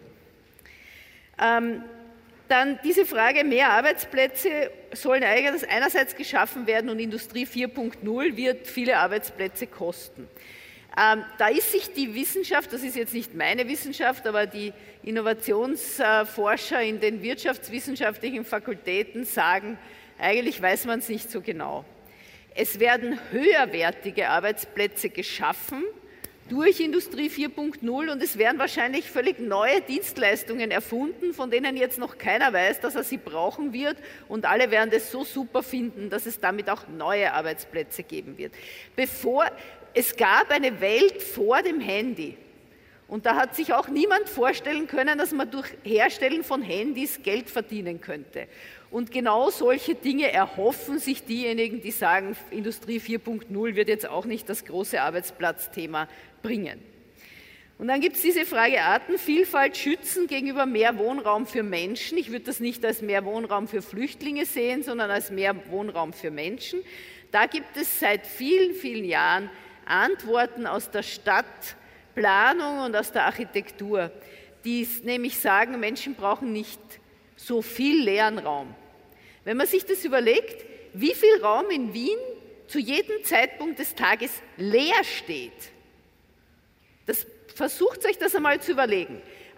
Ähm, dann diese Frage, mehr Arbeitsplätze sollen einerseits geschaffen werden und Industrie vier Punkt null wird viele Arbeitsplätze kosten. Ähm, da ist sich die Wissenschaft, das ist jetzt nicht meine Wissenschaft, aber die Innovationsforscher in den wirtschaftswissenschaftlichen Fakultäten sagen, eigentlich weiß man es nicht so genau. Es werden höherwertige Arbeitsplätze geschaffen durch Industrie vier Punkt null und es werden wahrscheinlich völlig neue Dienstleistungen erfunden, von denen jetzt noch keiner weiß, dass er sie brauchen wird und alle werden das so super finden, dass es damit auch neue Arbeitsplätze geben wird. Bevor, es gab eine Welt vor dem Handy und da hat sich auch niemand vorstellen können, dass man durch Herstellen von Handys Geld verdienen könnte. Und genau solche Dinge erhoffen sich diejenigen, die sagen, Industrie vier Punkt null wird jetzt auch nicht das große Arbeitsplatzthema bringen. Und dann gibt es diese Frage Artenvielfalt schützen gegenüber mehr Wohnraum für Menschen. Ich würde das nicht als mehr Wohnraum für Flüchtlinge sehen, sondern als mehr Wohnraum für Menschen. Da gibt es seit vielen, vielen Jahren Antworten aus der Stadtplanung und aus der Architektur, die nämlich sagen, Menschen brauchen nicht so viel leeren Raum. Wenn man sich das überlegt, wie viel Raum in Wien zu jedem Zeitpunkt des Tages leer steht, das, versucht euch das einmal zu überlegen.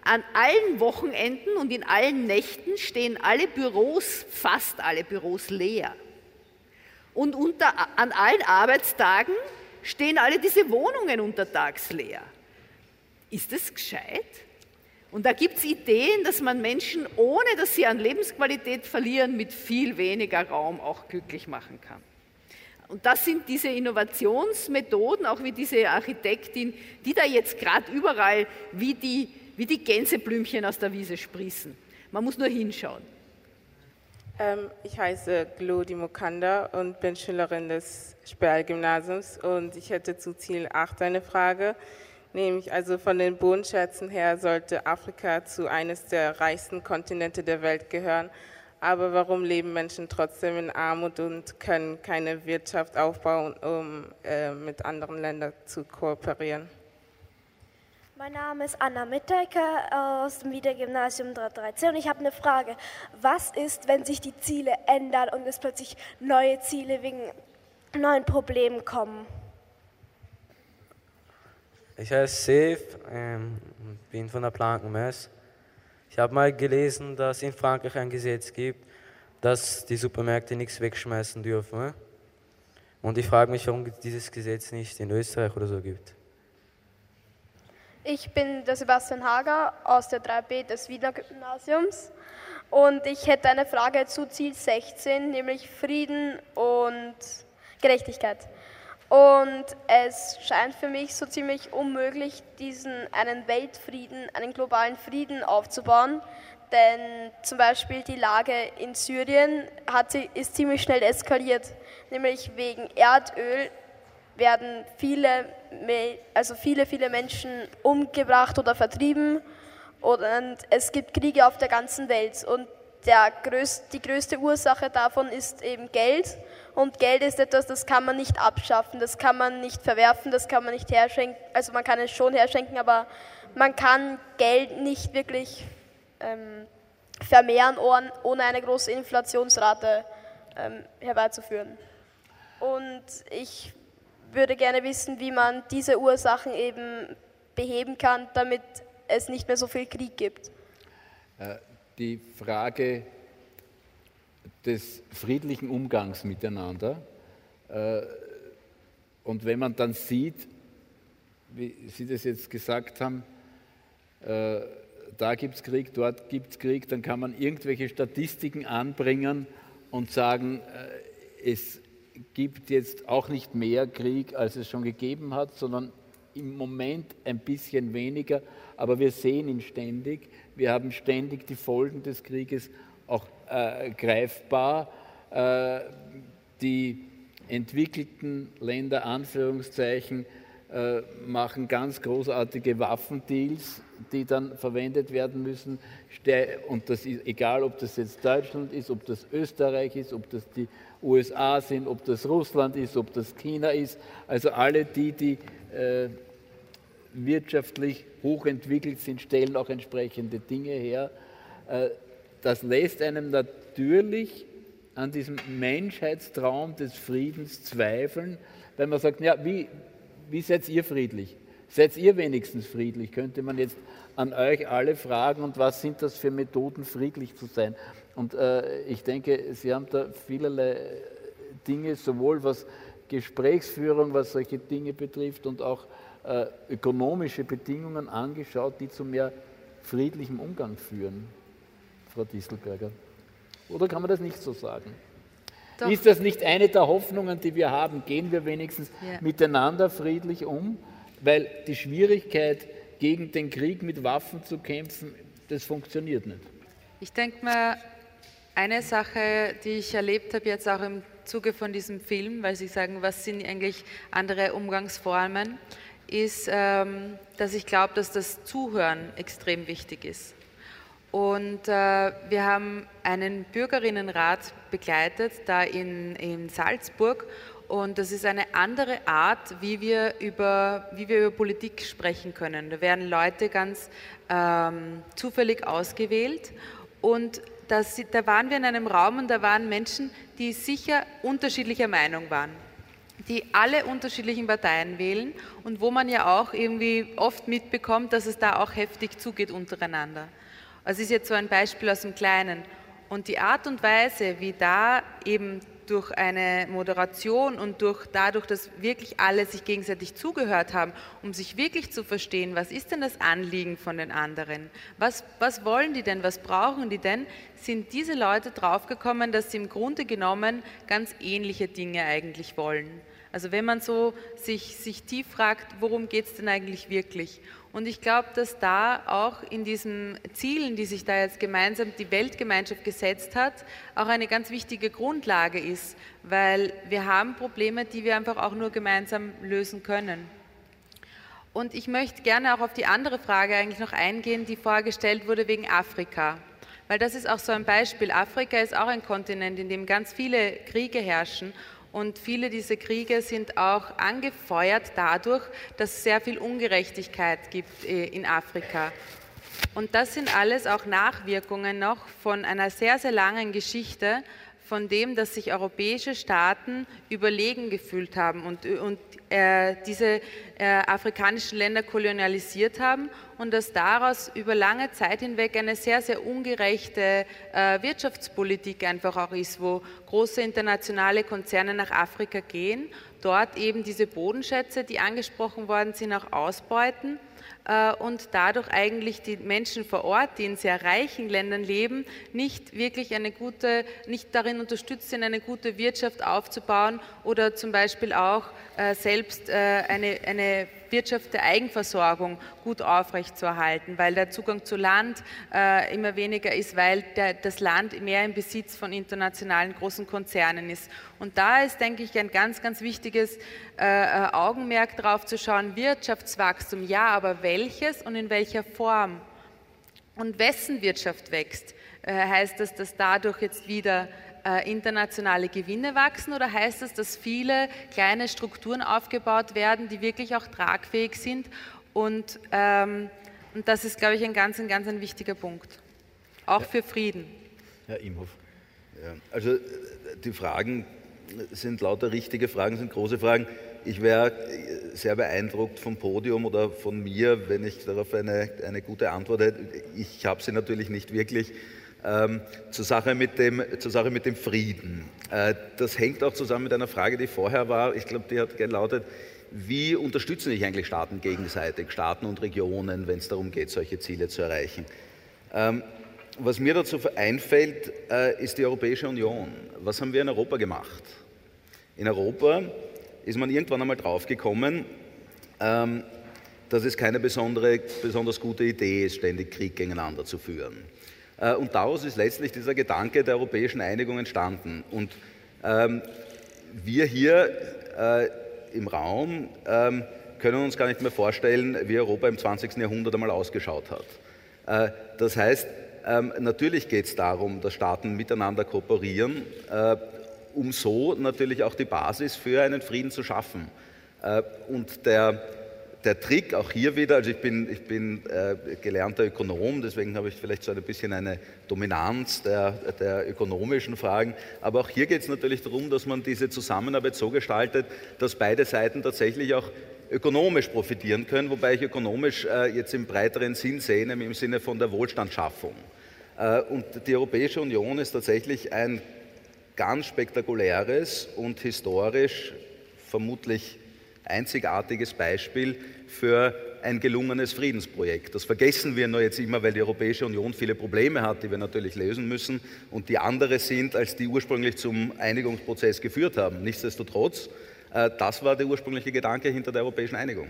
An allen Wochenenden und in allen Nächten stehen alle Büros, fast alle Büros leer. Und unter, an allen Arbeitstagen stehen alle diese Wohnungen untertags leer. Ist das gescheit? Und da gibt es Ideen, dass man Menschen, ohne dass sie an Lebensqualität verlieren, mit viel weniger Raum auch glücklich machen kann. Und das sind diese Innovationsmethoden, auch wie diese Architektin, die da jetzt gerade überall wie die, wie die Gänseblümchen aus der Wiese sprießen. Man muss nur hinschauen. Ähm, ich heiße Glodi Mukanda und bin Schülerin des Sperl-Gymnasiums und ich hätte zu Ziel acht eine Frage. Nämlich also von den Bodenschätzen her sollte Afrika zu eines der reichsten Kontinente der Welt gehören. Aber warum leben Menschen trotzdem in Armut und können keine Wirtschaft aufbauen, um äh, mit anderen Ländern zu kooperieren? Mein Name ist Anna Mittecker aus dem Wiener-Gymnasium dreihundertdreizehn und ich habe eine Frage. Was ist, wenn sich die Ziele ändern und es plötzlich neue Ziele wegen neuen Problemen kommen? Ich heiße Seif, ähm, bin von der Plankenmess. Ich habe mal gelesen, dass in Frankreich ein Gesetz gibt, dass die Supermärkte nichts wegschmeißen dürfen. Und ich frage mich, warum es dieses Gesetz nicht in Österreich oder so gibt. Ich bin der Sebastian Hager aus der drei B des Wiener Gymnasiums und ich hätte eine Frage zu Ziel sechzehn, nämlich Frieden und Gerechtigkeit. Und es scheint für mich so ziemlich unmöglich, diesen einen Weltfrieden, einen globalen Frieden aufzubauen, denn zum Beispiel die Lage in Syrien hat, ist ziemlich schnell eskaliert, nämlich wegen Erdöl werden viele, also viele, viele Menschen umgebracht oder vertrieben und es gibt Kriege auf der ganzen Welt und der größte, die größte Ursache davon ist eben Geld. Und Geld ist etwas, das kann man nicht abschaffen, das kann man nicht verwerfen, das kann man nicht herschenken. Also man kann es schon herschenken, aber man kann Geld nicht wirklich ähm, vermehren, ohne eine große Inflationsrate ähm, herbeizuführen. Und ich würde gerne wissen, wie man diese Ursachen eben beheben kann, damit es nicht mehr so viel Krieg gibt. Die Frage des friedlichen Umgangs miteinander. Und wenn man dann sieht, wie Sie das jetzt gesagt haben, da gibt es Krieg, dort gibt es Krieg, dann kann man irgendwelche Statistiken anbringen und sagen, es gibt jetzt auch nicht mehr Krieg, als es schon gegeben hat, sondern im Moment ein bisschen weniger, aber wir sehen ihn ständig. Wir haben ständig die Folgen des Krieges auch äh, greifbar. Äh, die entwickelten Länder, Anführungszeichen, äh, machen ganz großartige Waffendeals, die dann verwendet werden müssen. Und das ist egal, ob das jetzt Deutschland ist, ob das Österreich ist, ob das die U S A sind, ob das Russland ist, ob das China ist. Also alle die, die äh, wirtschaftlich hochentwickelt sind, stellen auch entsprechende Dinge her. Äh, das lässt einem natürlich an diesem Menschheitstraum des Friedens zweifeln, weil man sagt, ja, wie, wie seid ihr friedlich? Seid ihr wenigstens friedlich? Könnte man jetzt an euch alle fragen, und was sind das für Methoden, friedlich zu sein? Und äh, ich denke, Sie haben da vielerlei Dinge, sowohl was Gesprächsführung, was solche Dinge betrifft, und auch äh, ökonomische Bedingungen angeschaut, die zu mehr friedlichem Umgang führen, Frau Distelberger. Oder kann man das nicht so sagen? Doch. Ist das nicht eine der Hoffnungen, die wir haben? Gehen wir wenigstens ja. miteinander friedlich um? Weil die Schwierigkeit, gegen den Krieg mit Waffen zu kämpfen, das funktioniert nicht. Ich denke mal, eine Sache, die ich erlebt habe jetzt auch im Zuge von diesem Film, weil Sie sagen, was sind eigentlich andere Umgangsformen, ist, ähm, dass ich glaube, dass das Zuhören extrem wichtig ist. Und äh, wir haben einen Bürgerinnenrat begleitet, da in, in Salzburg. Und das ist eine andere Art, wie wir über, wie wir über Politik sprechen können. Da werden Leute ganz ähm, zufällig ausgewählt. Und das, da waren wir in einem Raum und da waren Menschen, die sicher unterschiedlicher Meinung waren. die alle unterschiedlichen Parteien wählen und wo man ja auch irgendwie oft mitbekommt, dass es da auch heftig zugeht untereinander. Das ist jetzt so ein Beispiel aus dem Kleinen. Und die Art und Weise, wie da eben durch eine Moderation und durch, dadurch, dass wirklich alle sich gegenseitig zugehört haben, um sich wirklich zu verstehen, was ist denn das Anliegen von den anderen? Was, was wollen die denn? Was brauchen die denn? Sind diese Leute draufgekommen, dass sie im Grunde genommen ganz ähnliche Dinge eigentlich wollen. Also wenn man so sich, sich tief fragt, worum geht es denn eigentlich wirklich? Und ich glaube, dass da auch in diesen Zielen, die sich da jetzt gemeinsam die Weltgemeinschaft gesetzt hat, auch eine ganz wichtige Grundlage ist, weil wir haben Probleme, die wir einfach auch nur gemeinsam lösen können. Und ich möchte gerne auch auf die andere Frage eigentlich noch eingehen, die vorher gestellt wurde wegen Afrika. Weil das ist auch so ein Beispiel. Afrika ist auch ein Kontinent, in dem ganz viele Kriege herrschen. Und viele dieser Kriege sind auch angefeuert dadurch, dass es sehr viel Ungerechtigkeit gibt in Afrika. Und das sind alles auch Nachwirkungen noch von einer sehr, sehr langen Geschichte, von dem, dass sich europäische Staaten überlegen gefühlt haben und, und äh, diese äh, afrikanischen Länder kolonialisiert haben und dass daraus über lange Zeit hinweg eine sehr, sehr ungerechte äh, Wirtschaftspolitik einfach auch ist, wo große internationale Konzerne nach Afrika gehen, dort eben diese Bodenschätze, die angesprochen worden sind, auch ausbeuten und dadurch eigentlich die Menschen vor Ort, die in sehr reichen Ländern leben, nicht wirklich eine gute, nicht darin unterstützt sind, eine gute Wirtschaft aufzubauen oder zum Beispiel auch äh, selbst äh, eine, eine Wirtschaft der Eigenversorgung gut aufrechtzuerhalten, weil der Zugang zu Land äh, immer weniger ist, weil der, das Land mehr im Besitz von internationalen großen Konzernen ist. Und da ist, denke ich, ein ganz, ganz wichtiges äh, Augenmerk darauf zu schauen, Wirtschaftswachstum, ja, aber welches und in welcher Form und wessen Wirtschaft wächst. Äh, heißt das, dass dadurch jetzt wieder äh, internationale Gewinne wachsen oder heißt das, dass viele kleine Strukturen aufgebaut werden, die wirklich auch tragfähig sind und, ähm, und das ist, glaube ich, ein ganz, ein ganz ein wichtiger Punkt, auch ja. für Frieden. Herr Imhoff. Ja, also die Fragen sind lauter richtige Fragen, sind große Fragen. Ich wäre sehr beeindruckt vom Podium oder von mir, wenn ich darauf eine, eine gute Antwort hätte. Ich habe sie natürlich nicht wirklich. Ähm, zur, Sache mit dem, zur Sache mit dem Frieden. Äh, das hängt auch zusammen mit einer Frage, die vorher war. Ich glaube, die hat gelautet, wie unterstützen sich eigentlich Staaten gegenseitig, Staaten und Regionen, wenn es darum geht, solche Ziele zu erreichen. Ähm, was mir dazu einfällt, äh, ist die Europäische Union. Was haben wir in Europa gemacht? In Europa ist man irgendwann einmal draufgekommen, ähm, dass es keine besondere, besonders gute Idee ist, ständig Krieg gegeneinander zu führen. Äh, und daraus ist letztlich dieser Gedanke der europäischen Einigung entstanden. Und ähm, wir hier äh, im Raum ähm, können uns gar nicht mehr vorstellen, wie Europa im zwanzigsten Jahrhundert einmal ausgeschaut hat. Äh, das heißt, ähm, natürlich geht es darum, dass Staaten miteinander kooperieren, äh, um so natürlich auch die Basis für einen Frieden zu schaffen. Äh, und der, der Trick auch hier wieder, also ich bin, ich bin äh, gelernter Ökonom, deswegen habe ich vielleicht so ein bisschen eine Dominanz der, der ökonomischen Fragen, aber auch hier geht es natürlich darum, dass man diese Zusammenarbeit so gestaltet, dass beide Seiten tatsächlich auch ökonomisch profitieren können, wobei ich ökonomisch äh, jetzt im breiteren Sinn sehe, nämlich im Sinne von der Wohlstandsschaffung. Äh, und die Europäische Union ist tatsächlich ein ganz spektakuläres und historisch vermutlich einzigartiges Beispiel für ein gelungenes Friedensprojekt. Das vergessen wir nur jetzt immer, weil die Europäische Union viele Probleme hat, die wir natürlich lösen müssen und die andere sind, als die ursprünglich zum Einigungsprozess geführt haben. Nichtsdestotrotz, äh, das war der ursprüngliche Gedanke hinter der europäischen Einigung.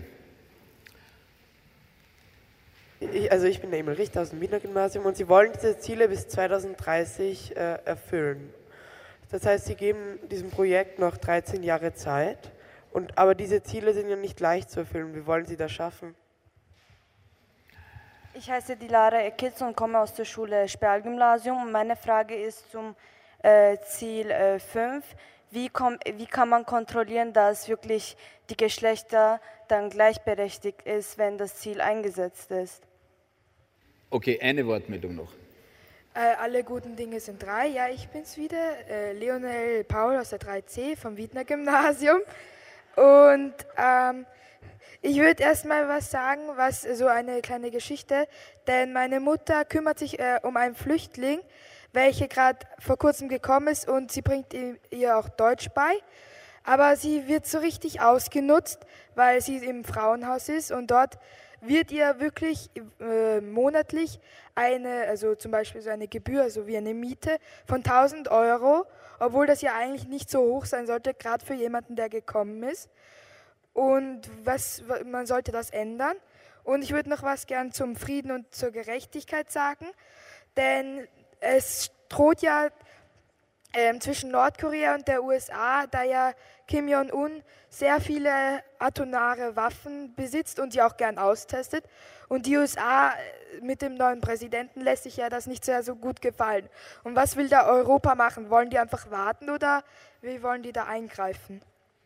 Ich, also ich bin der Emil Richter aus dem Wiener Gymnasium und Sie wollen diese Ziele bis zweitausenddreißig äh, erfüllen. Das heißt, Sie geben diesem Projekt noch dreizehn Jahre Zeit, und, aber diese Ziele sind ja nicht leicht zu erfüllen. Wie wollen Sie das schaffen? Ich heiße Dilara Ekitz und komme aus der Schule Sperl-Gymnasium. Meine Frage ist zum äh, Ziel äh, fünf. Wie, komm, wie kann man kontrollieren, dass wirklich die Geschlechter dann gleichberechtigt ist, wenn das Ziel eingesetzt ist? Okay, eine Wortmeldung noch. Äh, alle guten Dinge sind drei. Ja, ich bin's wieder, äh, Leonel Paul aus der drei C vom Wiedner Gymnasium. Und ähm, ich würde erstmal was sagen, was so eine kleine Geschichte, denn meine Mutter kümmert sich äh, um einen Flüchtling, welcher gerade vor kurzem gekommen ist und sie bringt ihm, ihr auch Deutsch bei. Aber sie wird so richtig ausgenutzt, weil sie im Frauenhaus ist und dort wird ihr wirklich äh, monatlich eine, also zum Beispiel so eine Gebühr, also wie eine Miete von tausend Euro, obwohl das ja eigentlich nicht so hoch sein sollte, gerade für jemanden, der gekommen ist. Und was, man sollte das ändern. Und ich würde noch was gern zum Frieden und zur Gerechtigkeit sagen, denn es droht ja ähm, zwischen Nordkorea und der U S A, da ja Kim Jong-un sehr viele atomare Waffen besitzt und die auch gern austestet. Und die U S A mit dem neuen Präsidenten lässt sich ja das nicht sehr so gut gefallen. Und was will da Europa machen? Wollen die einfach warten oder wie wollen die da eingreifen?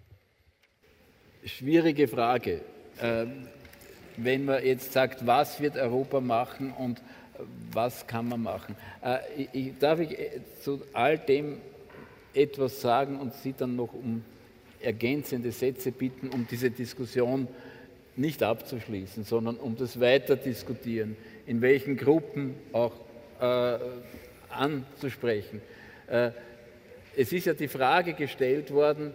Schwierige Frage. Ähm, wenn man jetzt sagt, was wird Europa machen und was kann man machen? Äh, ich, ich, darf ich zu all dem etwas sagen und Sie dann noch um ergänzende Sätze bitten, um diese Diskussion nicht abzuschließen, sondern um das weiter diskutieren, in welchen Gruppen auch äh, anzusprechen. Äh, es ist ja die Frage gestellt worden,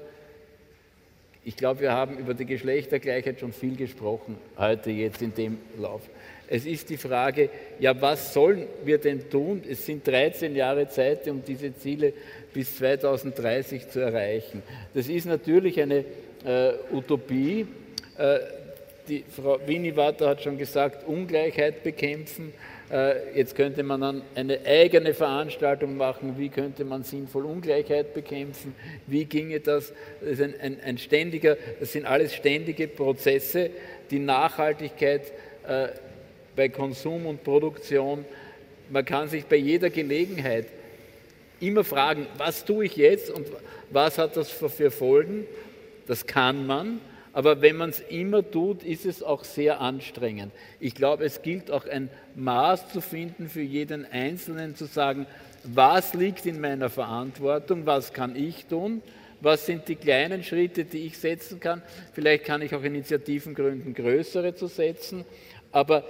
ich glaube, wir haben über die Geschlechtergleichheit schon viel gesprochen, heute jetzt in dem Lauf. Es ist die Frage, ja, was sollen wir denn tun? Es sind dreizehn Jahre Zeit, um diese Ziele bis zweitausenddreißig zu erreichen. Das ist natürlich eine äh, Utopie. Äh, die Frau Winivater hat schon gesagt, Ungleichheit bekämpfen. Äh, jetzt könnte man dann eine eigene Veranstaltung machen, wie könnte man sinnvoll Ungleichheit bekämpfen, wie ginge das? Das ist ein, ein, ein ständiger, das sind alles ständige Prozesse, die Nachhaltigkeit äh, bei Konsum und Produktion. Man kann sich bei jeder Gelegenheit immer fragen, was tue ich jetzt und was hat das für Folgen? Das kann man, aber wenn man es immer tut, ist es auch sehr anstrengend. Ich glaube, es gilt auch ein Maß zu finden für jeden Einzelnen, zu sagen, was liegt in meiner Verantwortung, was kann ich tun, was sind die kleinen Schritte, die ich setzen kann. Vielleicht kann ich auch Initiativen gründen, größere zu setzen, aber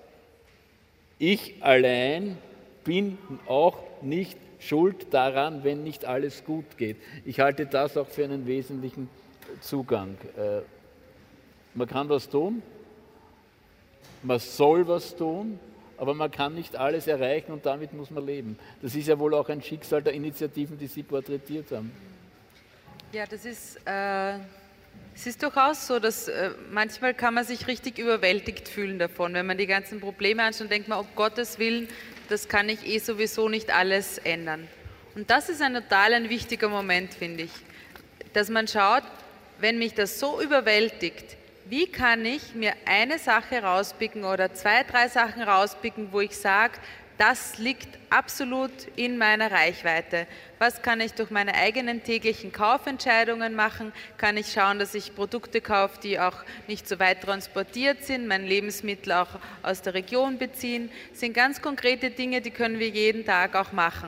ich allein bin auch nicht schuld daran, wenn nicht alles gut geht. Ich halte das auch für einen wesentlichen Zugang. Man kann was tun, man soll was tun, aber man kann nicht alles erreichen und damit muss man leben. Das ist ja wohl auch ein Schicksal der Initiativen, die Sie porträtiert haben. Ja, das ist, äh, es ist durchaus so, dass äh, manchmal kann man sich richtig überwältigt fühlen davon. Wenn man die ganzen Probleme anschaut, denkt man, um Gottes Willen, das kann ich eh sowieso nicht alles ändern. Und das ist ein total ein wichtiger Moment, finde ich, dass man schaut, wenn mich das so überwältigt, wie kann ich mir eine Sache rauspicken oder zwei, drei Sachen rauspicken, wo ich sage, das liegt absolut in meiner Reichweite. Was kann ich durch meine eigenen täglichen Kaufentscheidungen machen? Kann ich schauen, dass ich Produkte kaufe, die auch nicht so weit transportiert sind, mein Lebensmittel auch aus der Region beziehen? Das sind ganz konkrete Dinge, die können wir jeden Tag auch machen.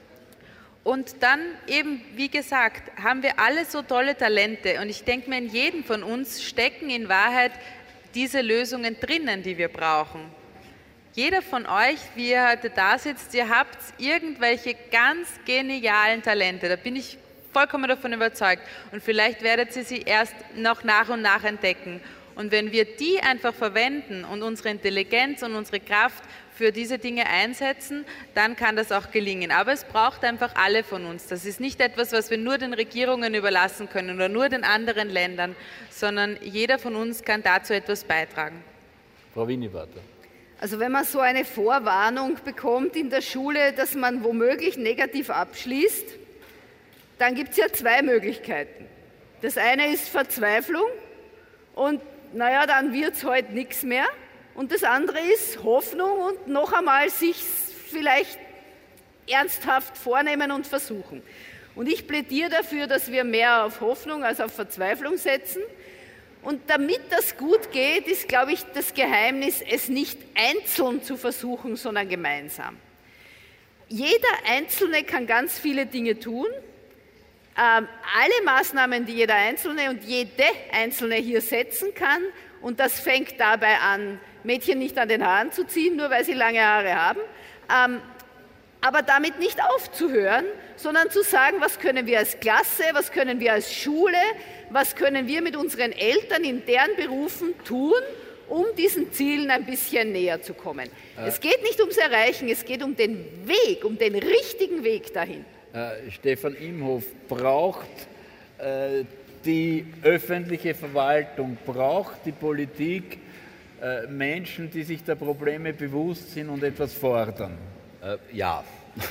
Und dann eben, wie gesagt, haben wir alle so tolle Talente und ich denke mir, in jedem von uns stecken in Wahrheit diese Lösungen drinnen, die wir brauchen. Jeder von euch, wie ihr heute da sitzt, ihr habt irgendwelche ganz genialen Talente, da bin ich vollkommen davon überzeugt und vielleicht werdet ihr sie erst noch nach und nach entdecken. Und wenn wir die einfach verwenden und unsere Intelligenz und unsere Kraft für diese Dinge einsetzen, dann kann das auch gelingen. Aber es braucht einfach alle von uns. Das ist nicht etwas, was wir nur den Regierungen überlassen können oder nur den anderen Ländern, sondern jeder von uns kann dazu etwas beitragen. Frau Winivater. Also wenn man so eine Vorwarnung bekommt in der Schule, dass man womöglich negativ abschließt, dann gibt es ja zwei Möglichkeiten. Das eine ist Verzweiflung und naja, dann wird es heute nichts mehr. Und das andere ist Hoffnung und noch einmal sich vielleicht ernsthaft vornehmen und versuchen. Und ich plädiere dafür, dass wir mehr auf Hoffnung als auf Verzweiflung setzen. Und damit das gut geht, ist, glaube ich, das Geheimnis, es nicht einzeln zu versuchen, sondern gemeinsam. Jeder Einzelne kann ganz viele Dinge tun. ähm, alle Maßnahmen, die jeder Einzelne und jede Einzelne hier setzen kann, und das fängt dabei an, Mädchen nicht an den Haaren zu ziehen, nur weil sie lange Haare haben, ähm, aber damit nicht aufzuhören, sondern zu sagen, was können wir als Klasse, was können wir als Schule, was können wir mit unseren Eltern in deren Berufen tun, um diesen Zielen ein bisschen näher zu kommen. Äh, es geht nicht ums Erreichen, es geht um den Weg, um den richtigen Weg dahin. Äh, Stefan Imhof, braucht äh, die öffentliche Verwaltung, braucht die Politik äh, Menschen, die sich der Probleme bewusst sind und etwas fordern? Äh, ja.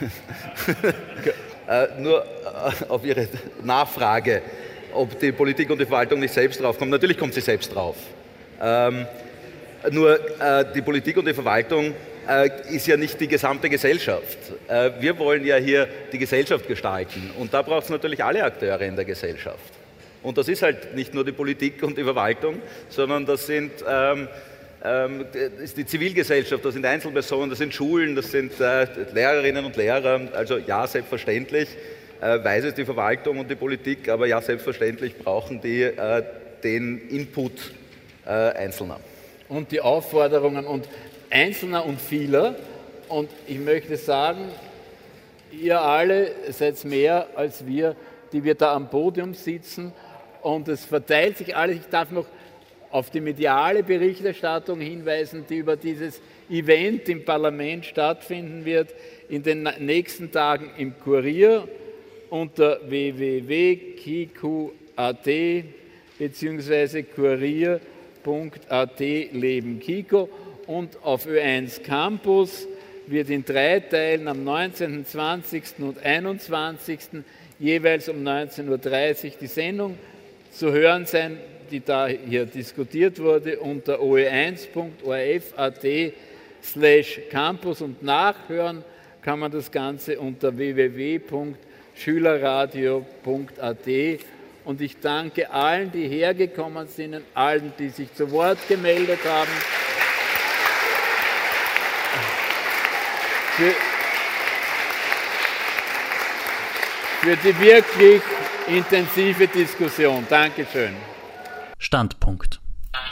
äh, nur äh, auf Ihre Nachfrage, ob die Politik und die Verwaltung nicht selbst draufkommen. Natürlich kommt sie selbst drauf. Ähm, nur äh, die Politik und die Verwaltung äh, ist ja nicht die gesamte Gesellschaft. Äh, wir wollen ja hier die Gesellschaft gestalten und da braucht es natürlich alle Akteure in der Gesellschaft. Und das ist halt nicht nur die Politik und die Verwaltung, sondern das sind ähm, ähm, das ist die Zivilgesellschaft, das sind Einzelpersonen, das sind Schulen, das sind äh, Lehrerinnen und Lehrer. Also ja, selbstverständlich äh, weiß es die Verwaltung und die Politik, aber ja, selbstverständlich brauchen die äh, den Input äh, Einzelner. Und die Aufforderungen und Einzelner und vieler. Und ich möchte sagen, ihr alle seid mehr als wir, die wir da am Podium sitzen. Und es verteilt sich alles. Ich darf noch auf die mediale Berichterstattung hinweisen, die über dieses Event im Parlament stattfinden wird, in den nächsten Tagen im Kurier unter w w w punkt kiku punkt a t bzw. kurier punkt a t Leben Kiko und auf Ö eins Campus wird in drei Teilen am neunzehnten, zwanzigsten und einundzwanzigsten jeweils um neunzehn Uhr dreißig die Sendung zu hören sein, die da hier diskutiert wurde, unter o e eins punkt o r f punkt a t slash campus und nachhören kann man das Ganze unter w w w punkt schülerradio punkt a t. Und ich danke allen, die hergekommen sind, allen, die sich zu Wort gemeldet haben. Für, für die wirklich intensive Diskussion. Dankeschön. Standpunkt.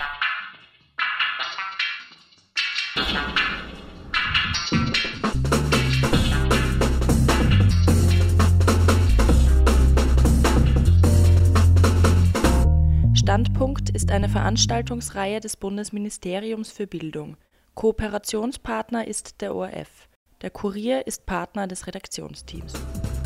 Standpunkt ist eine Veranstaltungsreihe des Bundesministeriums für Bildung. Kooperationspartner ist der O R F. Der Kurier ist Partner des Redaktionsteams.